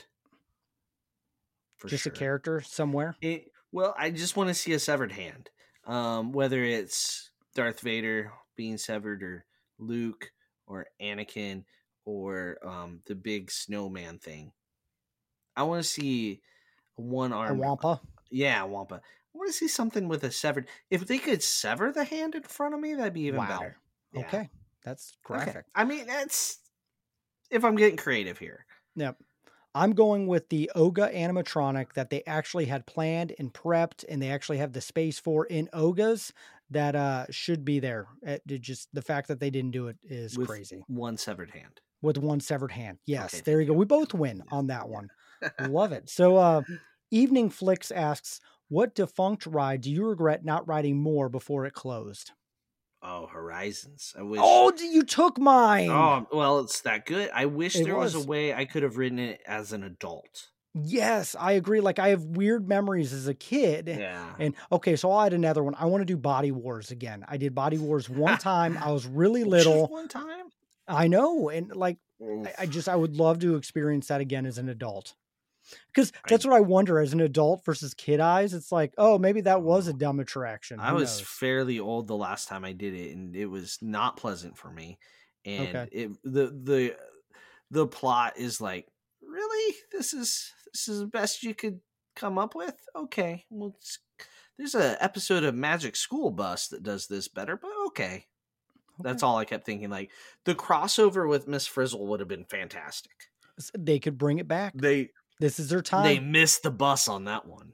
[SPEAKER 1] For just sure. A character somewhere?
[SPEAKER 4] It, well, I just want to see a severed hand. Um, whether it's Darth Vader being severed or Luke or Anakin or um, the big snowman thing. I want to see one arm.
[SPEAKER 1] A Wampa?
[SPEAKER 4] Yeah, Wampa. I want to see something with a severed. If they could sever the hand in front of me, that'd be even
[SPEAKER 1] wow.
[SPEAKER 4] better.
[SPEAKER 1] Yeah. Okay. That's graphic.
[SPEAKER 4] Okay. I mean, that's if I'm getting creative here.
[SPEAKER 1] Yep. I'm going with the Oga animatronic that they actually had planned and prepped, and they actually have the space for in Ogas that uh, should be there. It, it just the fact that they didn't do it is
[SPEAKER 4] With
[SPEAKER 1] crazy.
[SPEAKER 4] one severed hand.
[SPEAKER 1] With one severed hand. Yes,
[SPEAKER 4] Okay,
[SPEAKER 1] there you
[SPEAKER 4] thank
[SPEAKER 1] go.
[SPEAKER 4] you.
[SPEAKER 1] We both win
[SPEAKER 4] Yeah.
[SPEAKER 1] on that
[SPEAKER 4] Yeah.
[SPEAKER 1] one. Love it. So, uh, Evening Flicks asks, what defunct ride do you regret not riding more before it closed?
[SPEAKER 4] Oh, Horizons. I wish.
[SPEAKER 1] Oh, you took mine.
[SPEAKER 4] Oh, well, it's that good. I wish
[SPEAKER 1] It
[SPEAKER 4] there was.
[SPEAKER 1] was.
[SPEAKER 4] a way I could have ridden it as an adult.
[SPEAKER 1] Yes, I agree. Like I have weird memories as a kid.
[SPEAKER 4] Yeah.
[SPEAKER 1] And okay, so I'll add another one. I want to do Body Wars again. I did Body Wars one time. I was really little.
[SPEAKER 4] Just one time?
[SPEAKER 1] I know. And like, I, I just, I would love to experience that again as an adult. Because that's
[SPEAKER 4] I-
[SPEAKER 1] what I wonder as an adult versus kid eyes. It's like, oh, maybe that was a dumb attraction.
[SPEAKER 4] I
[SPEAKER 1] Who
[SPEAKER 4] was
[SPEAKER 1] knows?
[SPEAKER 4] fairly old the last time I did it, and it was not pleasant for me. And
[SPEAKER 1] Okay.
[SPEAKER 4] it the the the plot is like, really, this is this is the best you could come up with. Okay, well, it's, there's a episode of Magic School Bus that does this better, but okay. That's all I kept thinking. Like the crossover with Miss Frizzle would have been fantastic.
[SPEAKER 1] S- They could bring it back.
[SPEAKER 4] They
[SPEAKER 1] This is their time.
[SPEAKER 4] they missed the bus on that one.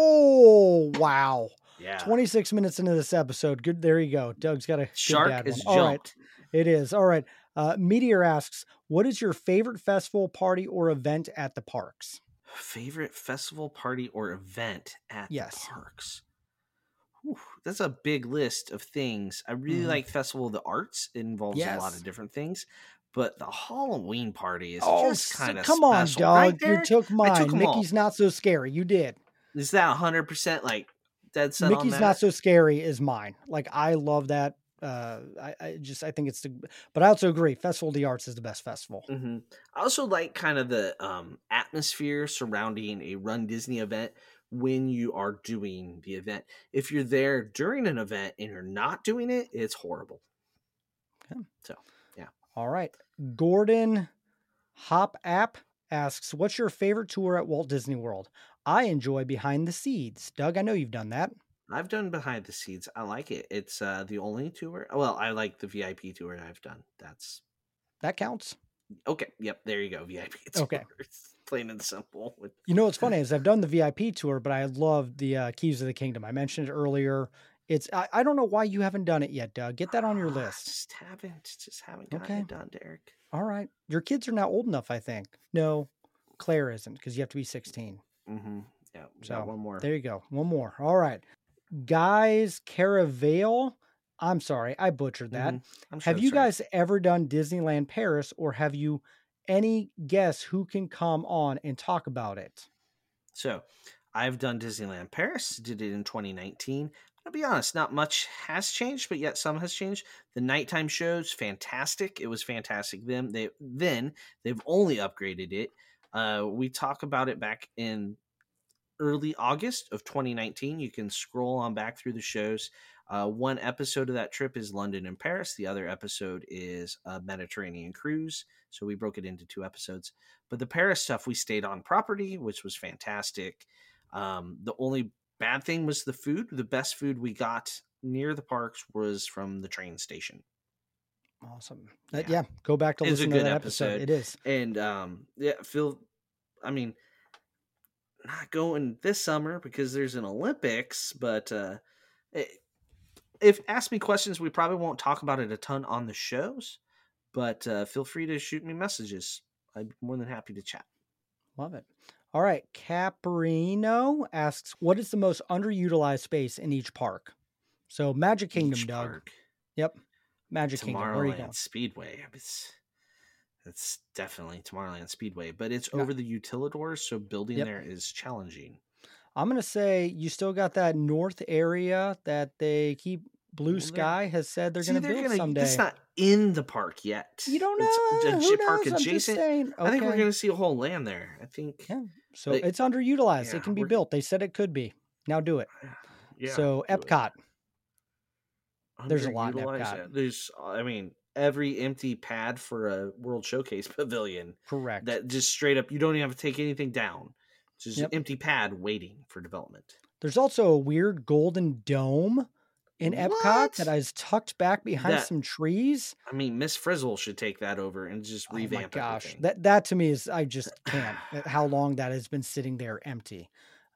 [SPEAKER 1] Oh, wow.
[SPEAKER 4] Yeah,
[SPEAKER 1] twenty-six minutes into this episode. Good. There you go. Doug's got a good
[SPEAKER 4] Shark
[SPEAKER 1] dad
[SPEAKER 4] is
[SPEAKER 1] one. All right.
[SPEAKER 4] jumped.
[SPEAKER 1] It is. All right. Uh, Meteor asks, what is your favorite festival, party, or event at the parks?
[SPEAKER 4] Favorite festival, party, or event at
[SPEAKER 1] Yes.
[SPEAKER 4] the parks? Whew, that's a big list of things. I really
[SPEAKER 1] Mhm.
[SPEAKER 4] like Festival of the Arts. It involves a lot
[SPEAKER 1] Yes.
[SPEAKER 4] of different things. But the Halloween party is
[SPEAKER 1] Oh,
[SPEAKER 4] just
[SPEAKER 1] s-
[SPEAKER 4] kind of
[SPEAKER 1] come on,
[SPEAKER 4] special.
[SPEAKER 1] dog.
[SPEAKER 4] Right
[SPEAKER 1] You
[SPEAKER 4] there?
[SPEAKER 1] took
[SPEAKER 4] I
[SPEAKER 1] mine.
[SPEAKER 4] took 'em all.
[SPEAKER 1] Mickey's Not So Scary. You did.
[SPEAKER 4] Is that one hundred percent like dead set on
[SPEAKER 1] Mickey's
[SPEAKER 4] that?
[SPEAKER 1] Not So Scary is mine. Like, I love that. Uh, I, I just, I think it's the, but I also agree. Festival of the Arts is the best festival.
[SPEAKER 4] hmm I also like kind of the um, atmosphere surrounding a Run Disney event when you are doing the event. If you're there during an event and you're not doing it, it's horrible.
[SPEAKER 1] Okay.
[SPEAKER 4] So, yeah.
[SPEAKER 1] All right. Gordon Hop App asks, what's your favorite tour at Walt Disney World? I enjoy Behind the Seeds. Doug, I know you've done that.
[SPEAKER 4] I've done Behind the Scenes. I like it. It's uh, the only tour. Well, I like the V I P tour I've done. That's
[SPEAKER 1] That counts.
[SPEAKER 4] okay. Yep, there you go. V I P tour.
[SPEAKER 1] Okay.
[SPEAKER 4] It's plain and simple. With
[SPEAKER 1] You know what's funny is I've done the V I P tour, but I love the uh, Keys of the Kingdom. I mentioned it earlier. It's I, I don't know why you haven't done it yet, Doug. Get that on your list.
[SPEAKER 4] Just haven't. Just haven't gotten
[SPEAKER 1] Okay.
[SPEAKER 4] it done, Derek.
[SPEAKER 1] All right. Your kids are now old enough, I think. No, Claire isn't because you have to be sixteen.
[SPEAKER 4] Mm-hmm. Yeah. We
[SPEAKER 1] So
[SPEAKER 4] got one more.
[SPEAKER 1] there you go. One more. All right. Guys Caravale. I'm sorry, I butchered that.
[SPEAKER 4] Mhm. I'm sure
[SPEAKER 1] Have you
[SPEAKER 4] that's right.
[SPEAKER 1] guys ever done Disneyland Paris, or have you any guess who can come on and talk about it?
[SPEAKER 4] So, I've done Disneyland Paris. Did it in twenty nineteen. I'll be honest, not much has changed, but yet some has changed. The nighttime shows, fantastic. It was fantastic. Them they then they've only upgraded it. Uh, we talk about it back in early August of twenty nineteen. You can scroll on back through the shows. Uh, one episode of that trip is London and Paris. The other episode is a Mediterranean cruise. So we broke it into two episodes. But the Paris stuff, we stayed on property, which was fantastic. Um, the only bad thing was the food. The best food we got near the parks was from the train station.
[SPEAKER 1] Awesome. Uh,
[SPEAKER 4] Yeah.
[SPEAKER 1] yeah, go back to
[SPEAKER 4] It's a
[SPEAKER 1] listen to
[SPEAKER 4] good
[SPEAKER 1] that episode.
[SPEAKER 4] episode.
[SPEAKER 1] It is.
[SPEAKER 4] And um, yeah, Phil, I mean, not going this summer because there's an Olympics, but uh, it, if ask me questions, we probably won't talk about it a ton on the shows, but uh, feel free to shoot me messages. I'd be more than happy to chat.
[SPEAKER 1] Love it. All right. Caprino asks, what is the most underutilized space in each park? So Magic Kingdom,
[SPEAKER 4] Each
[SPEAKER 1] Doug.
[SPEAKER 4] park.
[SPEAKER 1] Yep. Magic Kingdom. Where are you going?
[SPEAKER 4] Tomorrowland Speedway. It's it's definitely Tomorrowland Speedway, but it's
[SPEAKER 1] Yeah.
[SPEAKER 4] over the Utilidors, so building
[SPEAKER 1] Yep.
[SPEAKER 4] there is challenging.
[SPEAKER 1] I'm going to say you still got that north area that they keep Blue
[SPEAKER 4] Well, they're-
[SPEAKER 1] Sky has said they're
[SPEAKER 4] See,
[SPEAKER 1] going to
[SPEAKER 4] they're
[SPEAKER 1] build
[SPEAKER 4] gonna-
[SPEAKER 1] someday.
[SPEAKER 4] It's not in the park yet.
[SPEAKER 1] You don't
[SPEAKER 4] It's
[SPEAKER 1] know.
[SPEAKER 4] a
[SPEAKER 1] Who
[SPEAKER 4] j- park
[SPEAKER 1] knows? I'm just
[SPEAKER 4] adjacent.
[SPEAKER 1] saying.
[SPEAKER 4] I think we're
[SPEAKER 1] Okay.
[SPEAKER 4] going to see a whole land there. I think.
[SPEAKER 1] Yeah. So
[SPEAKER 4] Like,
[SPEAKER 1] it's underutilized.
[SPEAKER 4] yeah,
[SPEAKER 1] it can be
[SPEAKER 4] we're-
[SPEAKER 1] built. They said it could be. Now do it.
[SPEAKER 4] Yeah,
[SPEAKER 1] so
[SPEAKER 4] do it.
[SPEAKER 1] Epcot. There's a lot in
[SPEAKER 4] Underutilized,
[SPEAKER 1] Epcot.
[SPEAKER 4] yeah. There's, I mean, every empty pad for a World Showcase pavilion
[SPEAKER 1] Correct.
[SPEAKER 4] that just straight up, you don't even have to take anything down. It's just
[SPEAKER 1] Yep.
[SPEAKER 4] an empty pad waiting for development.
[SPEAKER 1] There's also a weird golden dome in Epcot
[SPEAKER 4] What?
[SPEAKER 1] that is tucked back behind
[SPEAKER 4] That-
[SPEAKER 1] some trees.
[SPEAKER 4] I mean, Miss Frizzle should take that over and just
[SPEAKER 1] Oh my
[SPEAKER 4] revamp
[SPEAKER 1] gosh,
[SPEAKER 4] everything.
[SPEAKER 1] that that to me is I just can't. uh, How long that has been sitting there empty.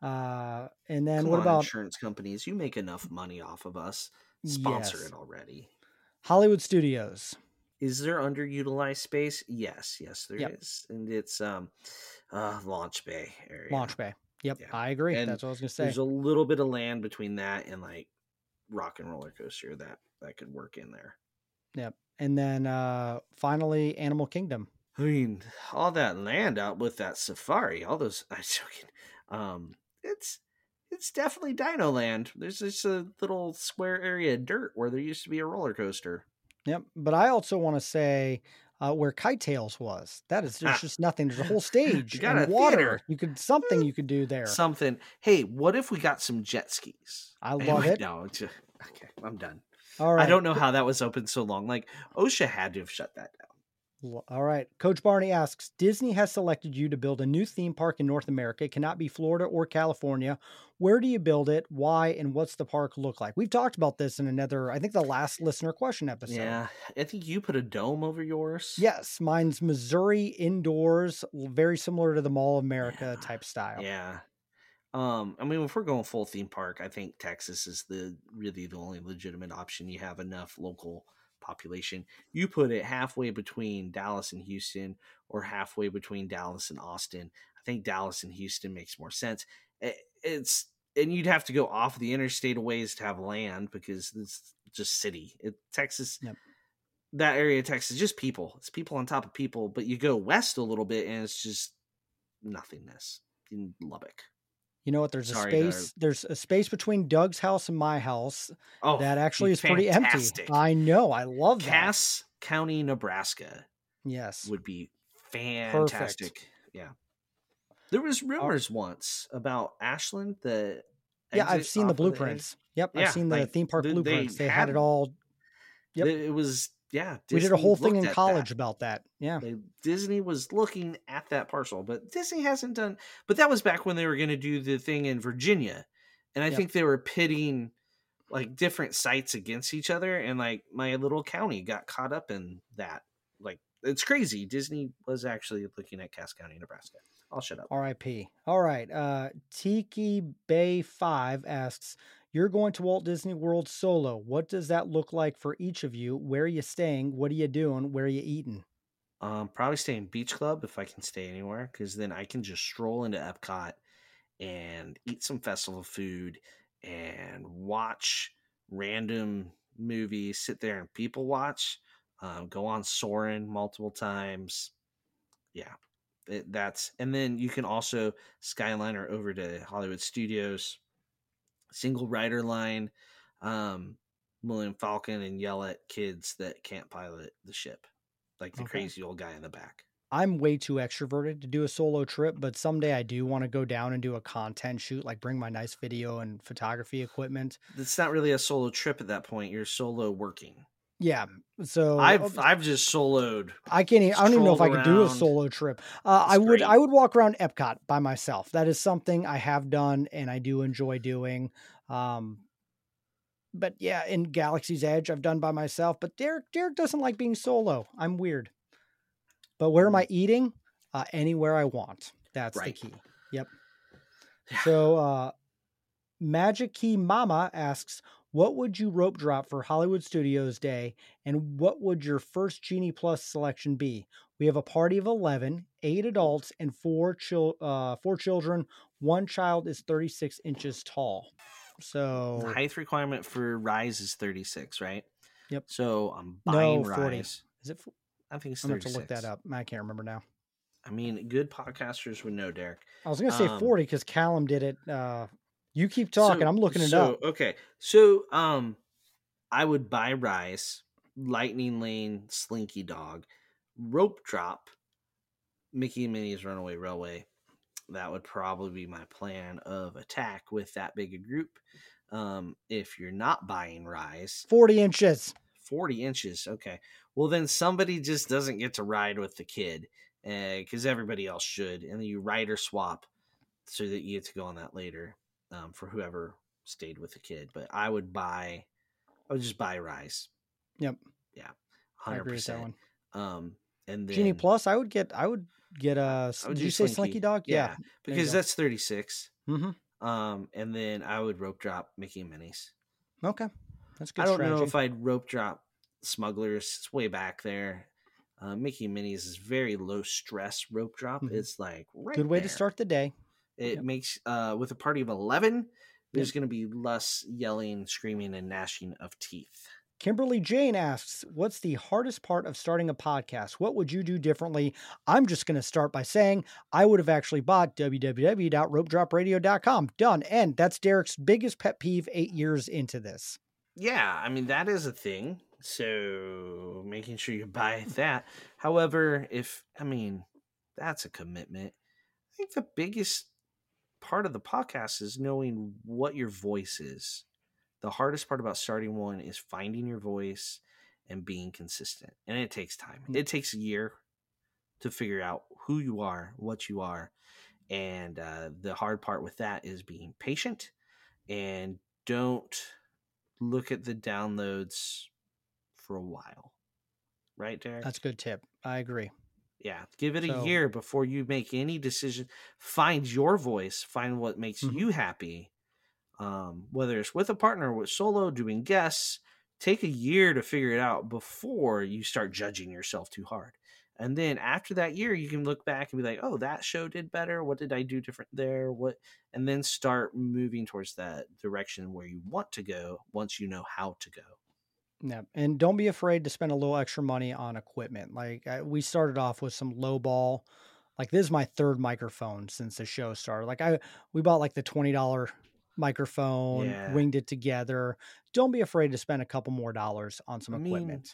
[SPEAKER 1] Uh, and then
[SPEAKER 4] Come
[SPEAKER 1] what
[SPEAKER 4] on,
[SPEAKER 1] about
[SPEAKER 4] insurance companies, you make enough money off of us. Sponsor
[SPEAKER 1] yes,
[SPEAKER 4] it already.
[SPEAKER 1] Hollywood Studios?
[SPEAKER 4] Is there underutilized space? Yes, yes, there
[SPEAKER 1] Yep,
[SPEAKER 4] is, and it's um, uh, Launch Bay area.
[SPEAKER 1] Launch Bay. Yep,
[SPEAKER 4] Yeah,
[SPEAKER 1] I agree.
[SPEAKER 4] and
[SPEAKER 1] That's what I was gonna say.
[SPEAKER 4] there's a little bit of land between that and like Rock and Roller Coaster that that could work in there.
[SPEAKER 1] Yep, and then uh, finally, Animal Kingdom.
[SPEAKER 4] I mean, all that land out with that safari, all those. I'm joking. Um, it's it's definitely Dino Land. There's just a little square area of dirt where there used to be a roller coaster.
[SPEAKER 1] Yep, but I also want to say uh, where Kite Tails was. That is there's
[SPEAKER 4] Ah.
[SPEAKER 1] just nothing. There's a whole
[SPEAKER 4] You
[SPEAKER 1] stage
[SPEAKER 4] got
[SPEAKER 1] and
[SPEAKER 4] a
[SPEAKER 1] water.
[SPEAKER 4] theater.
[SPEAKER 1] You could something you could do there.
[SPEAKER 4] Something. Hey, what if we got some jet skis?
[SPEAKER 1] I love
[SPEAKER 4] Anyway,
[SPEAKER 1] it.
[SPEAKER 4] No, it's just- okay, I'm done.
[SPEAKER 1] All right.
[SPEAKER 4] I don't know how that was open so long. Like OSHA had to have shut that down.
[SPEAKER 1] Well, all right. Coach Barney asks, Disney has selected you to build a new theme park in North America. It cannot be Florida or California. Where do you build it? Why? And what's the park look like? We've talked about this in another, I think the last listener question episode.
[SPEAKER 4] Yeah, I think you put a dome over yours.
[SPEAKER 1] Yes. Mine's Missouri indoors, very similar to the Mall of America
[SPEAKER 4] Yeah.
[SPEAKER 1] type style.
[SPEAKER 4] Yeah. Um, I mean, if we're going full theme park, I think Texas is the really the only legitimate option. You have enough local population. You put it halfway between Dallas and Houston, or halfway between Dallas and Austin. I think Dallas and Houston makes more sense. It, it's and you'd have to go off the interstate a ways to have land because it's just city. It, Texas,
[SPEAKER 1] Yep.
[SPEAKER 4] that area of Texas, just people. It's people on top of people. But you go west a little bit, and it's just nothingness in Lubbock.
[SPEAKER 1] You know what? There's
[SPEAKER 4] Sorry
[SPEAKER 1] a
[SPEAKER 4] to-
[SPEAKER 1] space. There's a space between Doug's house and my house
[SPEAKER 4] Oh,
[SPEAKER 1] that actually is pretty
[SPEAKER 4] fantastic.
[SPEAKER 1] empty. I know. I love that.
[SPEAKER 4] Cass County, Nebraska
[SPEAKER 1] Yes.
[SPEAKER 4] would be fantastic. Yeah. There was rumors once about Ashland. The
[SPEAKER 1] Yeah, I've
[SPEAKER 4] exit
[SPEAKER 1] seen the
[SPEAKER 4] off of A.
[SPEAKER 1] blueprints. Yep,
[SPEAKER 4] Yeah,
[SPEAKER 1] I've seen the
[SPEAKER 4] like,
[SPEAKER 1] theme park
[SPEAKER 4] th- they
[SPEAKER 1] blueprints. They, had,
[SPEAKER 4] had-
[SPEAKER 1] it all. Yep.
[SPEAKER 4] It was yeah.
[SPEAKER 1] We did a
[SPEAKER 4] Disney
[SPEAKER 1] whole thing
[SPEAKER 4] looked
[SPEAKER 1] in
[SPEAKER 4] at
[SPEAKER 1] college
[SPEAKER 4] that.
[SPEAKER 1] about that. Yeah.
[SPEAKER 4] They, Disney was looking at that parcel, but Disney hasn't done. But that was back when they were going to do the thing in Virginia, and I
[SPEAKER 1] Yep.
[SPEAKER 4] think they were pitting like different sites against each other, and like my little county got caught up in that. Like it's crazy. Disney was actually looking at Cass County, Nebraska. I'll shut up.
[SPEAKER 1] R I P. All right. Uh, Tiki Bay five asks, you're going to Walt Disney World solo. What does that look like for each of you? Where are you staying? What are you doing? Where are you eating?
[SPEAKER 4] Um, probably stay in Beach Club if I can stay anywhere, because then I can just stroll into Epcot and eat some festival food and watch random movies, sit there and people watch, um, go on Soarin' multiple times. Yeah, it, that's and then you can also Skyliner over to Hollywood Studios, single rider line, um, Millennium Falcon, and yell at kids that can't pilot the ship, like the
[SPEAKER 1] Okay.
[SPEAKER 4] crazy old guy in the back.
[SPEAKER 1] I'm way too extroverted to do a solo trip, but someday I do want to go down and do a content shoot, like bring my nice video and photography equipment.
[SPEAKER 4] It's not really a solo trip at that point. You're solo working.
[SPEAKER 1] Yeah. So
[SPEAKER 4] I've I've just soloed.
[SPEAKER 1] I can't. Even, I don't even know if I
[SPEAKER 4] strolled
[SPEAKER 1] could do a
[SPEAKER 4] around.
[SPEAKER 1] solo trip. Uh, I
[SPEAKER 4] It's
[SPEAKER 1] would.
[SPEAKER 4] great.
[SPEAKER 1] I would walk around Epcot by myself. That is something I have done and I do enjoy doing. Um, but yeah, in Galaxy's Edge, I've done by myself. But Derek, Derek doesn't like being solo. I'm weird. But where am I eating? Uh, anywhere I want. That's
[SPEAKER 4] Right.
[SPEAKER 1] the key. Yep.
[SPEAKER 4] Yeah.
[SPEAKER 1] So, uh, Magic Key Mama asks, what would you rope drop for Hollywood Studios Day? And what would your first Genie Plus selection be? We have a party of eleven, eight adults, and four, chil- uh, four children. One child is thirty-six inches tall. So,
[SPEAKER 4] The height requirement for Rise is thirty-six, right?
[SPEAKER 1] Yep.
[SPEAKER 4] So I'm
[SPEAKER 1] No,
[SPEAKER 4] buying
[SPEAKER 1] forty.
[SPEAKER 4] Rise.
[SPEAKER 1] is it?
[SPEAKER 4] I think it's
[SPEAKER 1] I'm going to
[SPEAKER 4] thirty-six.
[SPEAKER 1] look that up. I can't remember now.
[SPEAKER 4] I mean, good podcasters would know, Derek.
[SPEAKER 1] I was going to say
[SPEAKER 4] Um,
[SPEAKER 1] forty because Callum did it. Uh, you keep talking.
[SPEAKER 4] So-
[SPEAKER 1] I'm looking it
[SPEAKER 4] so,
[SPEAKER 1] up.
[SPEAKER 4] Okay. So um I would buy Rise, Lightning Lane, Slinky Dog, Rope Drop, Mickey and Minnie's Runaway Railway. That would probably be my plan of attack with that big a group. Um, if you're not buying Rise,
[SPEAKER 1] forty inches.
[SPEAKER 4] forty inches. Okay. Well, then somebody just doesn't get to ride with the kid because everybody else should. And then you rider swap so that you get to go on that later um, for whoever stayed with the kid. But I would buy I would just buy Rise.
[SPEAKER 1] Yep.
[SPEAKER 4] Yeah, one
[SPEAKER 1] I
[SPEAKER 4] hundred
[SPEAKER 1] agree with that
[SPEAKER 4] percent.
[SPEAKER 1] one.
[SPEAKER 4] Um, and then
[SPEAKER 1] Genie Plus, I would get, I would get, uh,
[SPEAKER 4] I would
[SPEAKER 1] did
[SPEAKER 4] do
[SPEAKER 1] you say
[SPEAKER 4] Slinky.
[SPEAKER 1] Slinky Dog?
[SPEAKER 4] Yeah,
[SPEAKER 1] Yeah. There you
[SPEAKER 4] because
[SPEAKER 1] go.
[SPEAKER 4] that's thirty-six.
[SPEAKER 1] Mm-hmm.
[SPEAKER 4] Um, and then I would rope drop Mickey and Minnie's.
[SPEAKER 1] Okay. That's good
[SPEAKER 4] I don't
[SPEAKER 1] strategy.
[SPEAKER 4] know if I'd rope drop Smugglers. It's way back there. Uh, Mickey and Minnie's is very low stress rope drop.
[SPEAKER 1] Mhm.
[SPEAKER 4] It's like right
[SPEAKER 1] Good way
[SPEAKER 4] there.
[SPEAKER 1] to start the day.
[SPEAKER 4] It
[SPEAKER 1] Yep.
[SPEAKER 4] makes uh with a party of eleven, there's
[SPEAKER 1] Yep.
[SPEAKER 4] going to be less yelling, screaming, and gnashing of teeth.
[SPEAKER 1] Kimberly Jane asks, what's the hardest part of starting a podcast? What would you do differently? I'm just going to start by saying I would have actually bought w w w dot rope drop radio dot com. Done. And that's Derek's biggest pet peeve eight years into this.
[SPEAKER 4] Yeah, I mean, that is a thing. So making sure you buy that. However, if, I mean, that's a commitment. I think the biggest part of the podcast is knowing what your voice is. The hardest part about starting one is finding your voice and being consistent. And it takes time.
[SPEAKER 1] Mm.
[SPEAKER 4] It takes a year to figure out who you are, what you are. And uh, the hard part with that is being patient and don't look at the downloads for a while. Right, Derek?
[SPEAKER 1] That's a good tip. I agree.
[SPEAKER 4] Yeah. Give it
[SPEAKER 1] So-
[SPEAKER 4] a year before you make any decision. Find your voice. Find what makes
[SPEAKER 1] Mhm.
[SPEAKER 4] you happy. Um, whether it's with a partner, with solo, doing guests, take a year to figure it out before you start judging yourself too hard. And then after that year, you can look back and be like, oh, that show did better. What did I do different there? What? And then start moving towards that direction where you want to go once you know how to go.
[SPEAKER 1] Yeah. And don't be afraid to spend a little extra money on equipment. Like I, we started off with some low ball. Like this is my third microphone since the show started. Like I, we bought like the twenty dollars microphone,
[SPEAKER 4] Yeah.
[SPEAKER 1] winged it together. Don't be afraid to spend a couple more dollars on some
[SPEAKER 4] I mean,
[SPEAKER 1] equipment.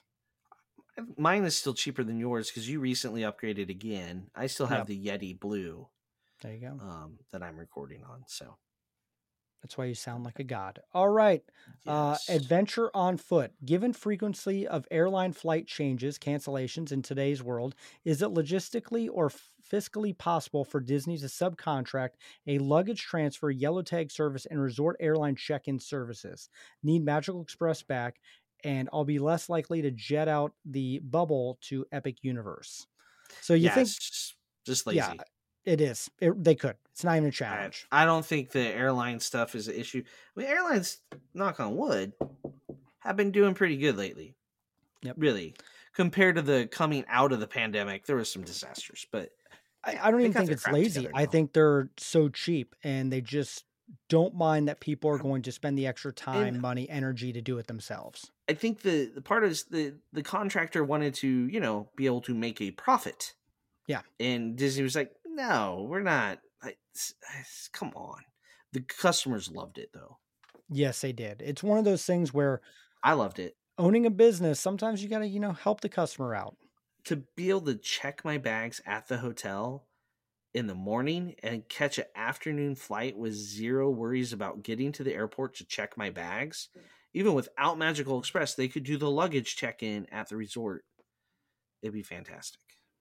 [SPEAKER 4] Mine is still cheaper than yours because you recently upgraded again. I still have
[SPEAKER 1] Yep.
[SPEAKER 4] the Yeti Blue
[SPEAKER 1] There you go.
[SPEAKER 4] um, that I'm recording on. So
[SPEAKER 1] That's why you sound like a god. All right. Uh,
[SPEAKER 4] yes.
[SPEAKER 1] adventure on foot. Given frequency of airline flight changes, cancellations in today's world, is it logistically or fiscally possible for Disney to subcontract a luggage transfer, yellow tag service, and resort airline check-in services? Need Magical Express back, and I'll be less likely to jet out the bubble to Epic Universe. So you
[SPEAKER 4] yeah,
[SPEAKER 1] think,
[SPEAKER 4] it's just, just lazy.
[SPEAKER 1] yeah, it is. It, they could. It's not even a
[SPEAKER 4] I,
[SPEAKER 1] challenge.
[SPEAKER 4] I don't think the airline stuff is an issue. I mean, airlines, knock on wood, have been doing pretty good lately.
[SPEAKER 1] Yep.
[SPEAKER 4] Really. Compared to the coming out of the pandemic, there was some disasters, but
[SPEAKER 1] I, I don't
[SPEAKER 4] they
[SPEAKER 1] even
[SPEAKER 4] got
[SPEAKER 1] think
[SPEAKER 4] their
[SPEAKER 1] it's
[SPEAKER 4] crap
[SPEAKER 1] lazy.
[SPEAKER 4] together
[SPEAKER 1] I
[SPEAKER 4] now.
[SPEAKER 1] think they're so cheap and they just don't mind that people are going to spend the extra time,
[SPEAKER 4] And-
[SPEAKER 1] money, energy to do it themselves.
[SPEAKER 4] I think the, the part is the, the contractor wanted to, you know, be able to make a profit.
[SPEAKER 1] Yeah.
[SPEAKER 4] And Disney was like, no, we're not. I, s- s- come on. The customers loved it, though.
[SPEAKER 1] Yes, they did. It's one of those things where
[SPEAKER 4] I loved it.
[SPEAKER 1] owning a business, sometimes you got to, you know, help the customer out.
[SPEAKER 4] To be able to check my bags at the hotel in the morning and catch an afternoon flight with zero worries about getting to the airport to check my bags. Even without Magical Express, they could do the luggage check-in at the resort. It'd be fantastic.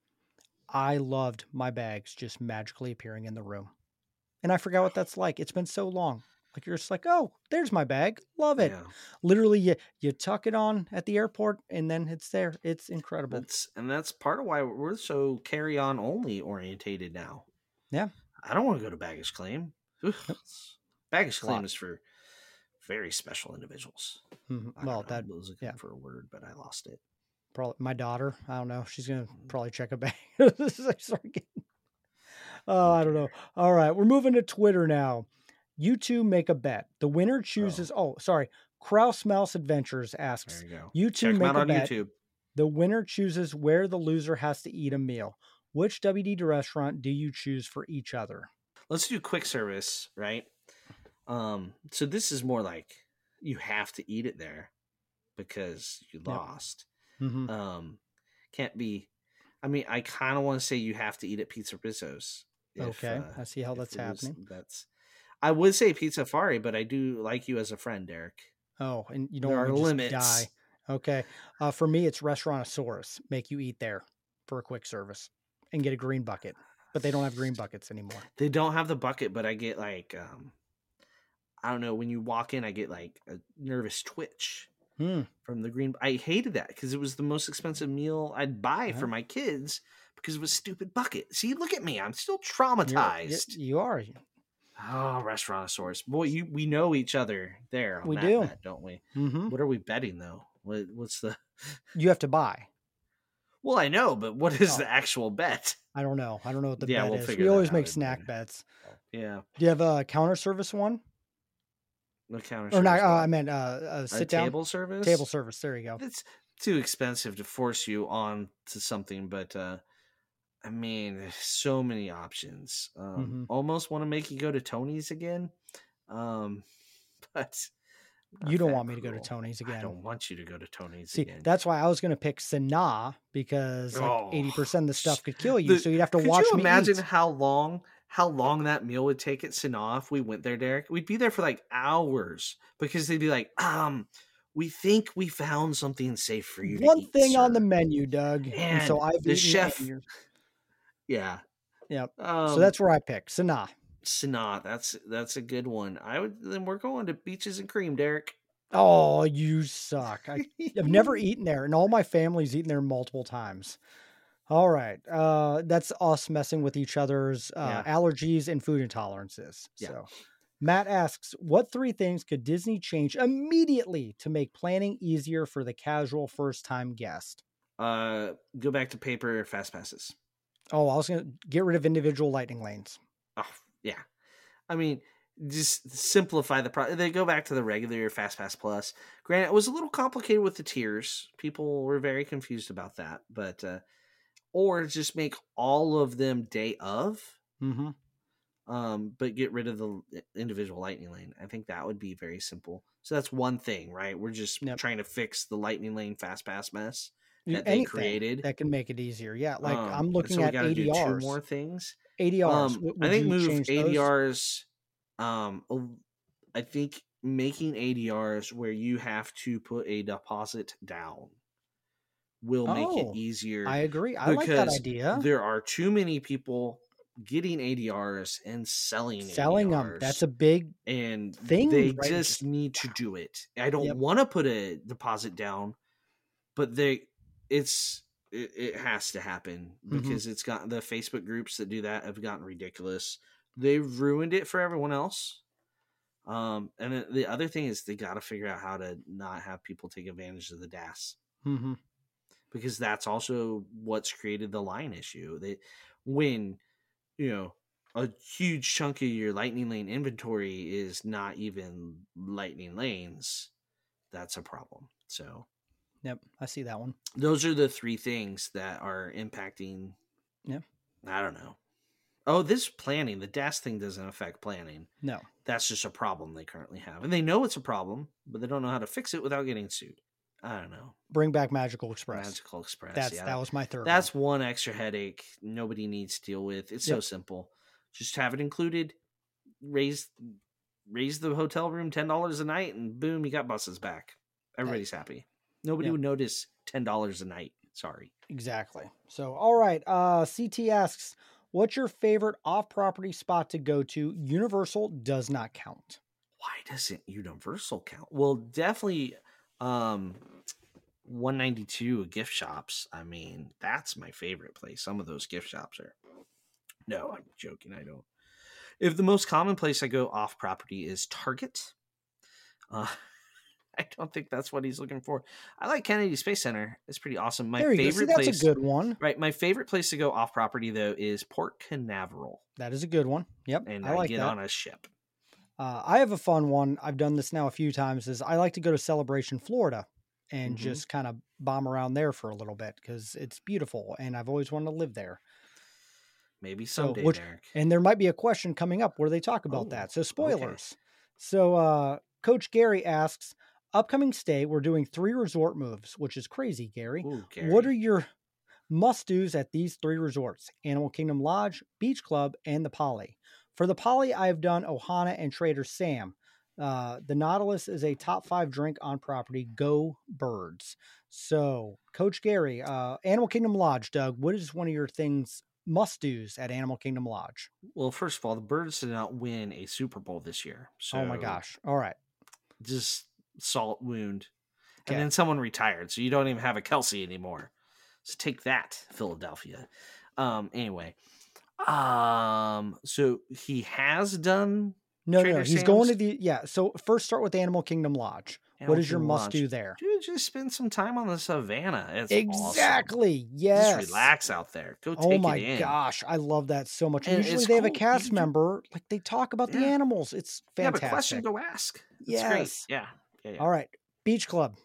[SPEAKER 1] I loved my bags just magically appearing in the room. And I forgot what that's like. It's been so long. Like you're just like, oh, there's my bag. Love it.
[SPEAKER 4] Yeah.
[SPEAKER 1] Literally, you, you tuck it on at the airport and then it's there. It's incredible.
[SPEAKER 4] That's and that's part of why we're so carry-on only orientated now.
[SPEAKER 1] Yeah.
[SPEAKER 4] I don't want to go to baggage claim. Ugh. Baggage
[SPEAKER 1] a lot.
[SPEAKER 4] claim is for very special individuals.
[SPEAKER 1] Mhm.
[SPEAKER 4] I
[SPEAKER 1] Well,
[SPEAKER 4] don't know.
[SPEAKER 1] that
[SPEAKER 4] I was looking
[SPEAKER 1] yeah.
[SPEAKER 4] for a word, but I lost it.
[SPEAKER 1] probably my daughter. I don't know. She's gonna
[SPEAKER 4] Mm.
[SPEAKER 1] probably check a bag. I start getting- oh, I don't know. All right, we're moving to Twitter now. You two make a bet. The winner chooses. Oh, sorry. Kraus Mouse Adventures asks.
[SPEAKER 4] There you go.
[SPEAKER 1] You two
[SPEAKER 4] Check them
[SPEAKER 1] make
[SPEAKER 4] out
[SPEAKER 1] a
[SPEAKER 4] on
[SPEAKER 1] bet.
[SPEAKER 4] YouTube.
[SPEAKER 1] The winner chooses where the loser has to eat a meal. Which W D restaurant do you choose for each other?
[SPEAKER 4] Let's do quick service, right? Um, so this is more like you have to eat it there because you
[SPEAKER 1] Yep.
[SPEAKER 4] lost.
[SPEAKER 1] Mhm.
[SPEAKER 4] Um, can't be. I mean, I kind of want to say you have to eat at Pizza Rizzo's. if,
[SPEAKER 1] Okay,
[SPEAKER 4] uh,
[SPEAKER 1] I see how
[SPEAKER 4] if
[SPEAKER 1] that's
[SPEAKER 4] it was-
[SPEAKER 1] happening.
[SPEAKER 4] That's. I would say Pizza Fari, but I do like you as a friend, Derek.
[SPEAKER 1] Oh, and you don't
[SPEAKER 4] There
[SPEAKER 1] want
[SPEAKER 4] are
[SPEAKER 1] me to just
[SPEAKER 4] limits.
[SPEAKER 1] die. Okay. Uh, for me, it's Restaurantosaurus. Make you eat there for a quick service and get a green bucket. But they don't have green buckets anymore.
[SPEAKER 4] They don't have the bucket, but I get like, um, I don't know. When you walk in, I get like a nervous twitch.
[SPEAKER 1] Hmm.
[SPEAKER 4] from the green. I hated that because it was the most expensive meal I'd buy
[SPEAKER 1] Uh-huh.
[SPEAKER 4] for my kids because it was a stupid bucket. See, look at me. I'm still
[SPEAKER 1] You're, y-
[SPEAKER 4] traumatized.
[SPEAKER 1] you are.
[SPEAKER 4] Oh, Restaurantosaurus. Boy, you we know each other there on
[SPEAKER 1] We
[SPEAKER 4] that
[SPEAKER 1] do.
[SPEAKER 4] bet, don't we?
[SPEAKER 1] Mm-hmm.
[SPEAKER 4] What are we betting though? What, what's the
[SPEAKER 1] You have to buy.
[SPEAKER 4] Well, I know, but what is
[SPEAKER 1] Oh.
[SPEAKER 4] the actual bet?
[SPEAKER 1] I don't know. I don't know what the
[SPEAKER 4] Yeah,
[SPEAKER 1] bet
[SPEAKER 4] we'll
[SPEAKER 1] is.
[SPEAKER 4] figure
[SPEAKER 1] We
[SPEAKER 4] that
[SPEAKER 1] always
[SPEAKER 4] out
[SPEAKER 1] make
[SPEAKER 4] in
[SPEAKER 1] snack
[SPEAKER 4] later.
[SPEAKER 1] bets.
[SPEAKER 4] Yeah.
[SPEAKER 1] Do you have a counter service one?
[SPEAKER 4] The counter
[SPEAKER 1] Or not?
[SPEAKER 4] service
[SPEAKER 1] Uh,
[SPEAKER 4] what?
[SPEAKER 1] I meant uh, uh,
[SPEAKER 4] A
[SPEAKER 1] sit down
[SPEAKER 4] table service?
[SPEAKER 1] table service. There you go.
[SPEAKER 4] It's too expensive to force you on to something, but uh I mean, there's so many options. Um
[SPEAKER 1] Mm-hmm.
[SPEAKER 4] almost want to make you go to Tony's again. Um but
[SPEAKER 1] You
[SPEAKER 4] not
[SPEAKER 1] don't
[SPEAKER 4] that
[SPEAKER 1] want me to go to
[SPEAKER 4] cruel.
[SPEAKER 1] Tony's
[SPEAKER 4] I
[SPEAKER 1] again.
[SPEAKER 4] don't want you to go to Tony's
[SPEAKER 1] See,
[SPEAKER 4] again.
[SPEAKER 1] that's why I was going to pick Sanaa because like
[SPEAKER 4] Oh,
[SPEAKER 1] eighty percent of the stuff could kill you.
[SPEAKER 4] the-
[SPEAKER 1] so you'd have to
[SPEAKER 4] could
[SPEAKER 1] watch
[SPEAKER 4] you
[SPEAKER 1] me
[SPEAKER 4] imagine
[SPEAKER 1] eat.
[SPEAKER 4] how long how long that meal would take at Sanaa if we went there, Derek? We'd be there for like hours because they'd be like, um, we think we found something safe for you to
[SPEAKER 1] One
[SPEAKER 4] eat,
[SPEAKER 1] thing on the
[SPEAKER 4] sir."
[SPEAKER 1] menu, Doug. And,
[SPEAKER 4] And
[SPEAKER 1] so I've
[SPEAKER 4] the
[SPEAKER 1] eaten
[SPEAKER 4] chef,
[SPEAKER 1] and you're-
[SPEAKER 4] yeah,
[SPEAKER 1] Yep.
[SPEAKER 4] um,
[SPEAKER 1] so that's where I pick Sanaa.
[SPEAKER 4] Sanaa. That's that's a good one. I would then we're going to Beaches and Cream, Derek.
[SPEAKER 1] Oh, you suck. I, I've never eaten there, and all my family's eaten there multiple times. All right. Uh, that's us messing with each other's uh,
[SPEAKER 4] Yeah.
[SPEAKER 1] allergies and food intolerances.
[SPEAKER 4] Yeah.
[SPEAKER 1] So Matt asks, what three things could Disney change immediately to make planning easier for the casual first-time guest?
[SPEAKER 4] Uh, go back to paper fast passes.
[SPEAKER 1] Oh, I was going to get rid of individual lightning lanes.
[SPEAKER 4] Oh, yeah. I mean, just simplify the process. They go back to the regular FastPass Plus. Granted, it was a little complicated with the tiers. People were very confused about that, but uh, or just make all of them day of,
[SPEAKER 1] Mm-hmm.
[SPEAKER 4] um, but get rid of the individual lightning lane. I think that would be very simple. So that's one thing, right? We're just
[SPEAKER 1] Yep.
[SPEAKER 4] trying to fix the lightning lane FastPass mess that
[SPEAKER 1] Anything
[SPEAKER 4] they created.
[SPEAKER 1] that can make it easier. Yeah, like
[SPEAKER 4] Um,
[SPEAKER 1] I'm
[SPEAKER 4] and
[SPEAKER 1] looking
[SPEAKER 4] so we
[SPEAKER 1] at
[SPEAKER 4] gotta do
[SPEAKER 1] A D Rs.
[SPEAKER 4] two more things.
[SPEAKER 1] A D Rs.
[SPEAKER 4] Um,
[SPEAKER 1] w-
[SPEAKER 4] I
[SPEAKER 1] would
[SPEAKER 4] think
[SPEAKER 1] you
[SPEAKER 4] move
[SPEAKER 1] change those?
[SPEAKER 4] A D Rs. Um, I think making A D Rs where you have to put a deposit down will make
[SPEAKER 1] Oh,
[SPEAKER 4] it easier.
[SPEAKER 1] I agree. I like that
[SPEAKER 4] because
[SPEAKER 1] idea.
[SPEAKER 4] There are too many people getting A D Rs and selling
[SPEAKER 1] Selling them.
[SPEAKER 4] A D Rs,
[SPEAKER 1] That's a big
[SPEAKER 4] and
[SPEAKER 1] thing,
[SPEAKER 4] they
[SPEAKER 1] right?
[SPEAKER 4] just need to do it. I don't
[SPEAKER 1] Yep.
[SPEAKER 4] want to put a deposit down, but they it's it, it has to happen
[SPEAKER 1] Mhm.
[SPEAKER 4] because it's got the Facebook groups that do that have gotten ridiculous. They've ruined it for everyone else. Um, and then the other thing is they got to figure out how to not have people take advantage of the D A S,
[SPEAKER 1] Mm-hmm.
[SPEAKER 4] because that's also what's created the line issue. They, when, you know, a huge chunk of your lightning lane inventory is not even lightning lanes, that's a problem. So
[SPEAKER 1] Yep, I see that one.
[SPEAKER 4] those are the three things that are impacting.
[SPEAKER 1] Yeah.
[SPEAKER 4] I don't know. Oh, this planning, the D A S thing doesn't affect planning.
[SPEAKER 1] No.
[SPEAKER 4] That's just a problem they currently have. And they know it's a problem, but they don't know how to fix it without getting sued. I don't know.
[SPEAKER 1] Bring back Magical Express.
[SPEAKER 4] Magical Express.
[SPEAKER 1] That's
[SPEAKER 4] yeah.
[SPEAKER 1] that was my third.
[SPEAKER 4] That's
[SPEAKER 1] one.
[SPEAKER 4] one extra headache nobody needs to deal with. It's so
[SPEAKER 1] Yep.
[SPEAKER 4] simple. Just have it included. Raise raise the hotel room ten dollars a night, and boom, you got buses back. Everybody's happy. Nobody
[SPEAKER 1] Yep.
[SPEAKER 4] would notice ten dollars a night. Sorry.
[SPEAKER 1] Exactly. So, all right. Uh, C T asks, what's your favorite off-property spot to go to? Universal does not count.
[SPEAKER 4] Why doesn't Universal count? Well, definitely um one ninety-two gift shops. I mean, that's my favorite place. Some of those gift shops are. No, I'm joking. I don't. If the most common place I go off property is Target, uh, I don't think that's what he's looking for. I like Kennedy Space Center. It's pretty awesome. My
[SPEAKER 1] there you
[SPEAKER 4] favorite
[SPEAKER 1] go. See, that's
[SPEAKER 4] place,
[SPEAKER 1] a good one.
[SPEAKER 4] right? My favorite place to go off property though is Port Canaveral,
[SPEAKER 1] That is a good one. Yep,
[SPEAKER 4] and
[SPEAKER 1] I
[SPEAKER 4] I,
[SPEAKER 1] like
[SPEAKER 4] get
[SPEAKER 1] that.
[SPEAKER 4] on a ship.
[SPEAKER 1] Uh, I have a fun one. I've done this now a few times. Is I like to go to Celebration, Florida, and
[SPEAKER 4] Mhm.
[SPEAKER 1] just kind of bomb around there for a little bit because it's beautiful, and I've always wanted to live there.
[SPEAKER 4] Maybe
[SPEAKER 1] So,
[SPEAKER 4] someday,
[SPEAKER 1] which,
[SPEAKER 4] Derek.
[SPEAKER 1] and there might be a question coming up where they talk about
[SPEAKER 4] Oh,
[SPEAKER 1] that. So
[SPEAKER 4] okay.
[SPEAKER 1] spoilers. So uh, Coach Gary asks, upcoming stay, we're doing three resort moves, which is crazy, Gary.
[SPEAKER 4] Ooh,
[SPEAKER 1] What are
[SPEAKER 4] Gary.
[SPEAKER 1] your must-dos at these three resorts? Animal Kingdom Lodge, Beach Club, and the Poly. For the Poly, I have done Ohana and Trader Sam. Uh, the Nautilus is a top five drink on property. Go Birds. So, Coach Gary, uh, Animal Kingdom Lodge, Doug, what is one of your things must-dos at Animal Kingdom Lodge?
[SPEAKER 4] Well, first of all, the Birds did not win a Super Bowl this year. So
[SPEAKER 1] Oh my gosh. All right.
[SPEAKER 4] just salt wound. And then someone retired, so you don't even have a Kelsey anymore. So take that, Philadelphia. Um, anyway, um, so he has done.
[SPEAKER 1] No,
[SPEAKER 4] Trader
[SPEAKER 1] no, he's
[SPEAKER 4] Sam's?
[SPEAKER 1] going to the yeah. So first, start with Animal Kingdom Lodge.
[SPEAKER 4] Animal
[SPEAKER 1] what is your
[SPEAKER 4] Kingdom
[SPEAKER 1] must
[SPEAKER 4] Lodge.
[SPEAKER 1] do there?
[SPEAKER 4] Dude, just spend some time on the savannah. It's
[SPEAKER 1] Exactly.
[SPEAKER 4] awesome.
[SPEAKER 1] Yes.
[SPEAKER 4] Just relax out there. Go take
[SPEAKER 1] Oh my
[SPEAKER 4] it in.
[SPEAKER 1] gosh, I love that so much.
[SPEAKER 4] And
[SPEAKER 1] Usually
[SPEAKER 4] it's
[SPEAKER 1] they have a
[SPEAKER 4] cool.
[SPEAKER 1] cast
[SPEAKER 4] You can-
[SPEAKER 1] member, like they talk about the
[SPEAKER 4] Yeah.
[SPEAKER 1] animals. It's
[SPEAKER 4] Yeah,
[SPEAKER 1] fantastic.
[SPEAKER 4] but question, go ask. It's
[SPEAKER 1] Yes.
[SPEAKER 4] great. Yeah. yeah, yeah.
[SPEAKER 1] All right, Beach Club.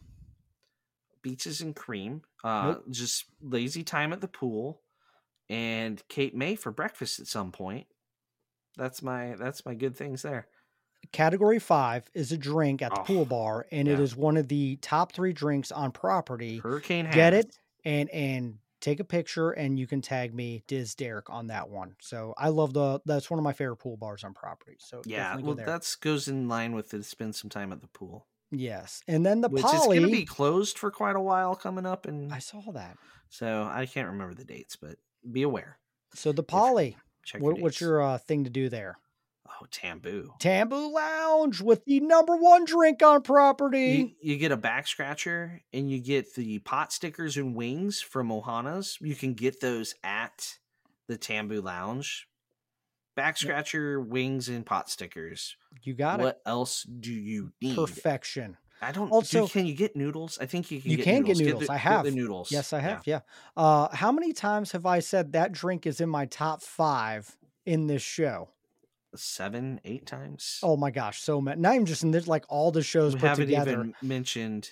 [SPEAKER 4] Beaches and cream. Uh,
[SPEAKER 1] Nope.
[SPEAKER 4] Just lazy time at the pool, and Cape May for breakfast at some point. That's my that's my good things there.
[SPEAKER 1] Category five is a drink at the
[SPEAKER 4] Oh,
[SPEAKER 1] pool bar, and it
[SPEAKER 4] yeah.
[SPEAKER 1] is one of the top three drinks on property.
[SPEAKER 4] Hurricane
[SPEAKER 1] Get
[SPEAKER 4] has.
[SPEAKER 1] it and and take a picture, and you can tag me, Diz Derek, on that one. So I love the that's one of my favorite pool bars on property. So
[SPEAKER 4] Yeah,
[SPEAKER 1] definitely
[SPEAKER 4] well,
[SPEAKER 1] go there.
[SPEAKER 4] that's goes in line with it. Spend some time at the pool,
[SPEAKER 1] Yes, and then the
[SPEAKER 4] which
[SPEAKER 1] Poly.
[SPEAKER 4] is going to be closed for quite a while coming up, and
[SPEAKER 1] I saw that.
[SPEAKER 4] so I can't remember the dates, but be aware.
[SPEAKER 1] So the Poly.
[SPEAKER 4] Check
[SPEAKER 1] What,
[SPEAKER 4] your
[SPEAKER 1] what's
[SPEAKER 4] dates.
[SPEAKER 1] your uh, thing to do there?
[SPEAKER 4] Oh, Tamboo.
[SPEAKER 1] Tamboo Lounge with the number one drink on property.
[SPEAKER 4] You, you get a back scratcher and you get the pot stickers and wings from Ohana's. You can get those at the Tamboo Lounge. Back scratcher, wings, and pot stickers.
[SPEAKER 1] You got
[SPEAKER 4] What else do you
[SPEAKER 1] it.
[SPEAKER 4] need?
[SPEAKER 1] Perfection.
[SPEAKER 4] I don't.
[SPEAKER 1] Also-
[SPEAKER 4] Also, can you get noodles? I think you can.
[SPEAKER 1] You
[SPEAKER 4] get
[SPEAKER 1] can get
[SPEAKER 4] noodles.
[SPEAKER 1] noodles.
[SPEAKER 4] the,
[SPEAKER 1] I
[SPEAKER 4] get
[SPEAKER 1] have.
[SPEAKER 4] the noodles.
[SPEAKER 1] Yes, I have. Yeah. Uh, how many times have I said that drink is in my top five in this show?
[SPEAKER 4] Seven, eight times.
[SPEAKER 1] Oh my gosh, so many. Not even just in this, like all the shows
[SPEAKER 4] we
[SPEAKER 1] put
[SPEAKER 4] haven't
[SPEAKER 1] together.
[SPEAKER 4] even mentioned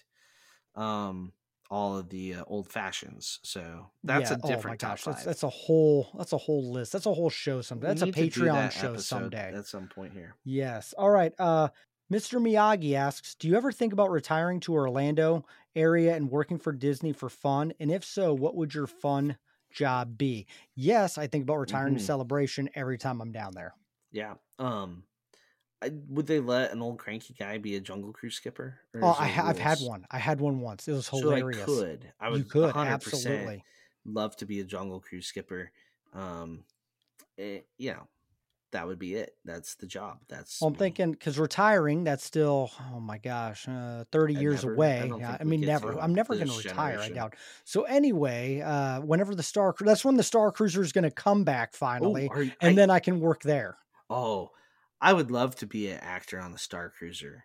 [SPEAKER 4] um all of the uh, old fashions. So that's
[SPEAKER 1] Yeah.
[SPEAKER 4] a different
[SPEAKER 1] oh my
[SPEAKER 4] top
[SPEAKER 1] gosh,
[SPEAKER 4] five.
[SPEAKER 1] that's, that's a whole that's a whole list. That's a whole show someday.
[SPEAKER 4] We
[SPEAKER 1] That's a
[SPEAKER 4] need to do
[SPEAKER 1] Patreon
[SPEAKER 4] that
[SPEAKER 1] show
[SPEAKER 4] episode
[SPEAKER 1] someday.
[SPEAKER 4] at some point here.
[SPEAKER 1] Yes. All right. Uh, Mister Miyagi asks, do you ever think about retiring to Orlando area and working for Disney for fun? And if so, what would your fun job be? Yes, I think about retiring
[SPEAKER 4] Mhm.
[SPEAKER 1] to Celebration every time I'm down there.
[SPEAKER 4] Yeah. Um, I, would they let an old cranky guy be a Jungle Cruise skipper? Or
[SPEAKER 1] Oh,
[SPEAKER 4] is
[SPEAKER 1] I
[SPEAKER 4] there
[SPEAKER 1] ha- I've had
[SPEAKER 4] rules?
[SPEAKER 1] one. I had one once. It was
[SPEAKER 4] So
[SPEAKER 1] hilarious.
[SPEAKER 4] I could. I would
[SPEAKER 1] you could
[SPEAKER 4] one hundred percent
[SPEAKER 1] absolutely.
[SPEAKER 4] love to be a Jungle Cruise skipper. Um, eh, you know, that would be it. That's the job. That's
[SPEAKER 1] Well, I'm
[SPEAKER 4] me.
[SPEAKER 1] thinking because retiring, that's still, oh my gosh, uh, thirty
[SPEAKER 4] I
[SPEAKER 1] years
[SPEAKER 4] never- I
[SPEAKER 1] away.
[SPEAKER 4] don't
[SPEAKER 1] Yeah,
[SPEAKER 4] think
[SPEAKER 1] I
[SPEAKER 4] we
[SPEAKER 1] mean,
[SPEAKER 4] get
[SPEAKER 1] never.
[SPEAKER 4] to
[SPEAKER 1] I'm never going to
[SPEAKER 4] this
[SPEAKER 1] retire, I
[SPEAKER 4] generation.
[SPEAKER 1] doubt. So anyway, uh, whenever the Star, Cru- that's when the Star Cruiser is going to come back
[SPEAKER 4] Oh,
[SPEAKER 1] finally,
[SPEAKER 4] are you-
[SPEAKER 1] and
[SPEAKER 4] I-
[SPEAKER 1] then I can work there.
[SPEAKER 4] Oh, I would love to be an actor on the Star Cruiser.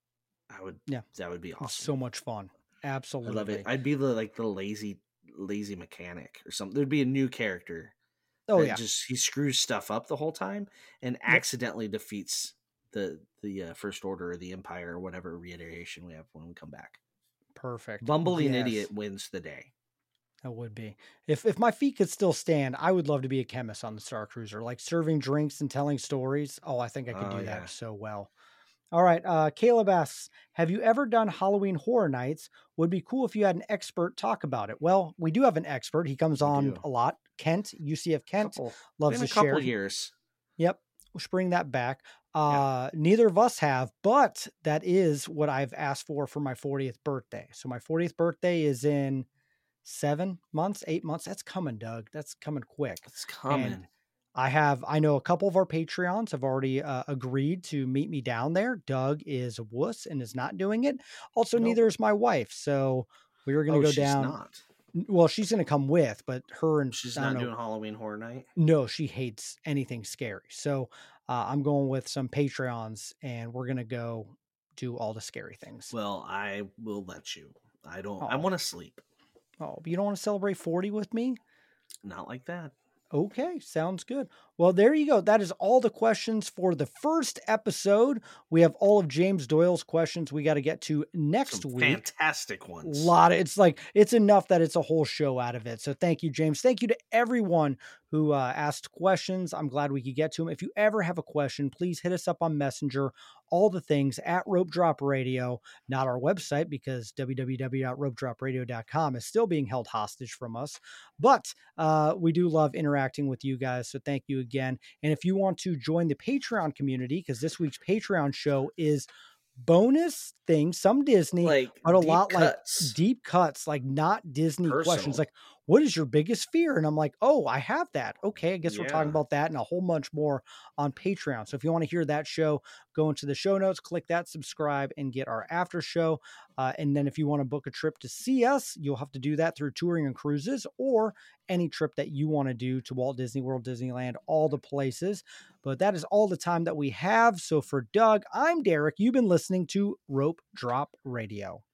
[SPEAKER 4] I would.
[SPEAKER 1] Yeah.
[SPEAKER 4] that would be
[SPEAKER 1] It's
[SPEAKER 4] awesome.
[SPEAKER 1] so much fun.
[SPEAKER 4] I
[SPEAKER 1] Absolutely.
[SPEAKER 4] love it. I'd be the like the lazy, lazy mechanic or something. There'd be a new character.
[SPEAKER 1] oh
[SPEAKER 4] that
[SPEAKER 1] yeah.
[SPEAKER 4] just he screws stuff up the whole time and accidentally defeats the the uh, First Order or the Empire or whatever reiteration we have when we come back.
[SPEAKER 1] Perfect.
[SPEAKER 4] Bumbling
[SPEAKER 1] Yes,
[SPEAKER 4] idiot wins the day.
[SPEAKER 1] That would be. If if my feet could still stand, I would love to be a chemist on the Star Cruiser, like serving drinks and telling stories. Oh, I think I could
[SPEAKER 4] Oh,
[SPEAKER 1] do
[SPEAKER 4] yeah.
[SPEAKER 1] that so well. All right. Uh, Caleb asks, have you ever done Halloween Horror Nights? Would be cool if you had an expert talk about it. Well, we do have an expert. He comes
[SPEAKER 4] We
[SPEAKER 1] on
[SPEAKER 4] do.
[SPEAKER 1] a lot. Kent, U C F Kent,
[SPEAKER 4] Couple,
[SPEAKER 1] loves
[SPEAKER 4] been
[SPEAKER 1] to
[SPEAKER 4] a couple
[SPEAKER 1] share.
[SPEAKER 4] years.
[SPEAKER 1] Yep. We should bring that back. Uh, Neither of us have, but that is what I've asked for for my fortieth birthday. So my fortieth birthday is in seven months, eight months. That's coming, Doug. That's coming quick.
[SPEAKER 4] It's coming.
[SPEAKER 1] I have, I know a couple of our Patreons have already uh, agreed to meet me down there. Doug is a wuss and is not doing it. Also,
[SPEAKER 4] Nope.
[SPEAKER 1] neither is my wife. So we were going
[SPEAKER 4] Oh,
[SPEAKER 1] to go
[SPEAKER 4] she's
[SPEAKER 1] down.
[SPEAKER 4] not.
[SPEAKER 1] N- Well, she's going to come with, but her and
[SPEAKER 4] She's
[SPEAKER 1] I don't
[SPEAKER 4] not
[SPEAKER 1] know,
[SPEAKER 4] doing Halloween Horror Night.
[SPEAKER 1] no, she hates anything scary. So uh, I'm going with some Patreons and we're going to go do all the scary things.
[SPEAKER 4] Well, I will let you. I don't. I
[SPEAKER 1] Oh.
[SPEAKER 4] want to sleep.
[SPEAKER 1] Oh, but you don't want to celebrate forty with me?
[SPEAKER 4] Not like that.
[SPEAKER 1] Okay, sounds good. Well, there you go. That is all the questions for the first episode. We have all of James Doyle's questions we got to get to next
[SPEAKER 4] Some
[SPEAKER 1] week.
[SPEAKER 4] fantastic ones.
[SPEAKER 1] Lot of, it's like it's enough that it's a whole show out of it. So thank you, James. Thank you to everyone who uh, asked questions. I'm glad we could get to them. If you ever have a question, please hit us up on Messenger. All the things at Rope Drop Radio, not our website because w w w dot rope drop radio dot com is still being held hostage from us. But uh, we do love interacting with you guys. So thank you again. And if you want to join the Patreon community, because this week's Patreon show is bonus things, some Disney,
[SPEAKER 4] Like,
[SPEAKER 1] but a
[SPEAKER 4] deep
[SPEAKER 1] lot
[SPEAKER 4] cuts.
[SPEAKER 1] like deep cuts, like not Disney
[SPEAKER 4] Personal.
[SPEAKER 1] questions. Like what is your biggest fear? And I'm like, oh, I have that. Okay, I guess we're talking
[SPEAKER 4] Yeah.
[SPEAKER 1] about that and a whole bunch more on Patreon. So if you want to hear that show, go into the show notes, click that, subscribe, and get our after show. Uh, and then if you want to book a trip to see us, you'll have to do that through Touring and Cruises or any trip that you want to do to Walt Disney World, Disneyland, all the places. But that is all the time that we have. So for Doug, I'm Derek. You've been listening to Rope Drop Radio.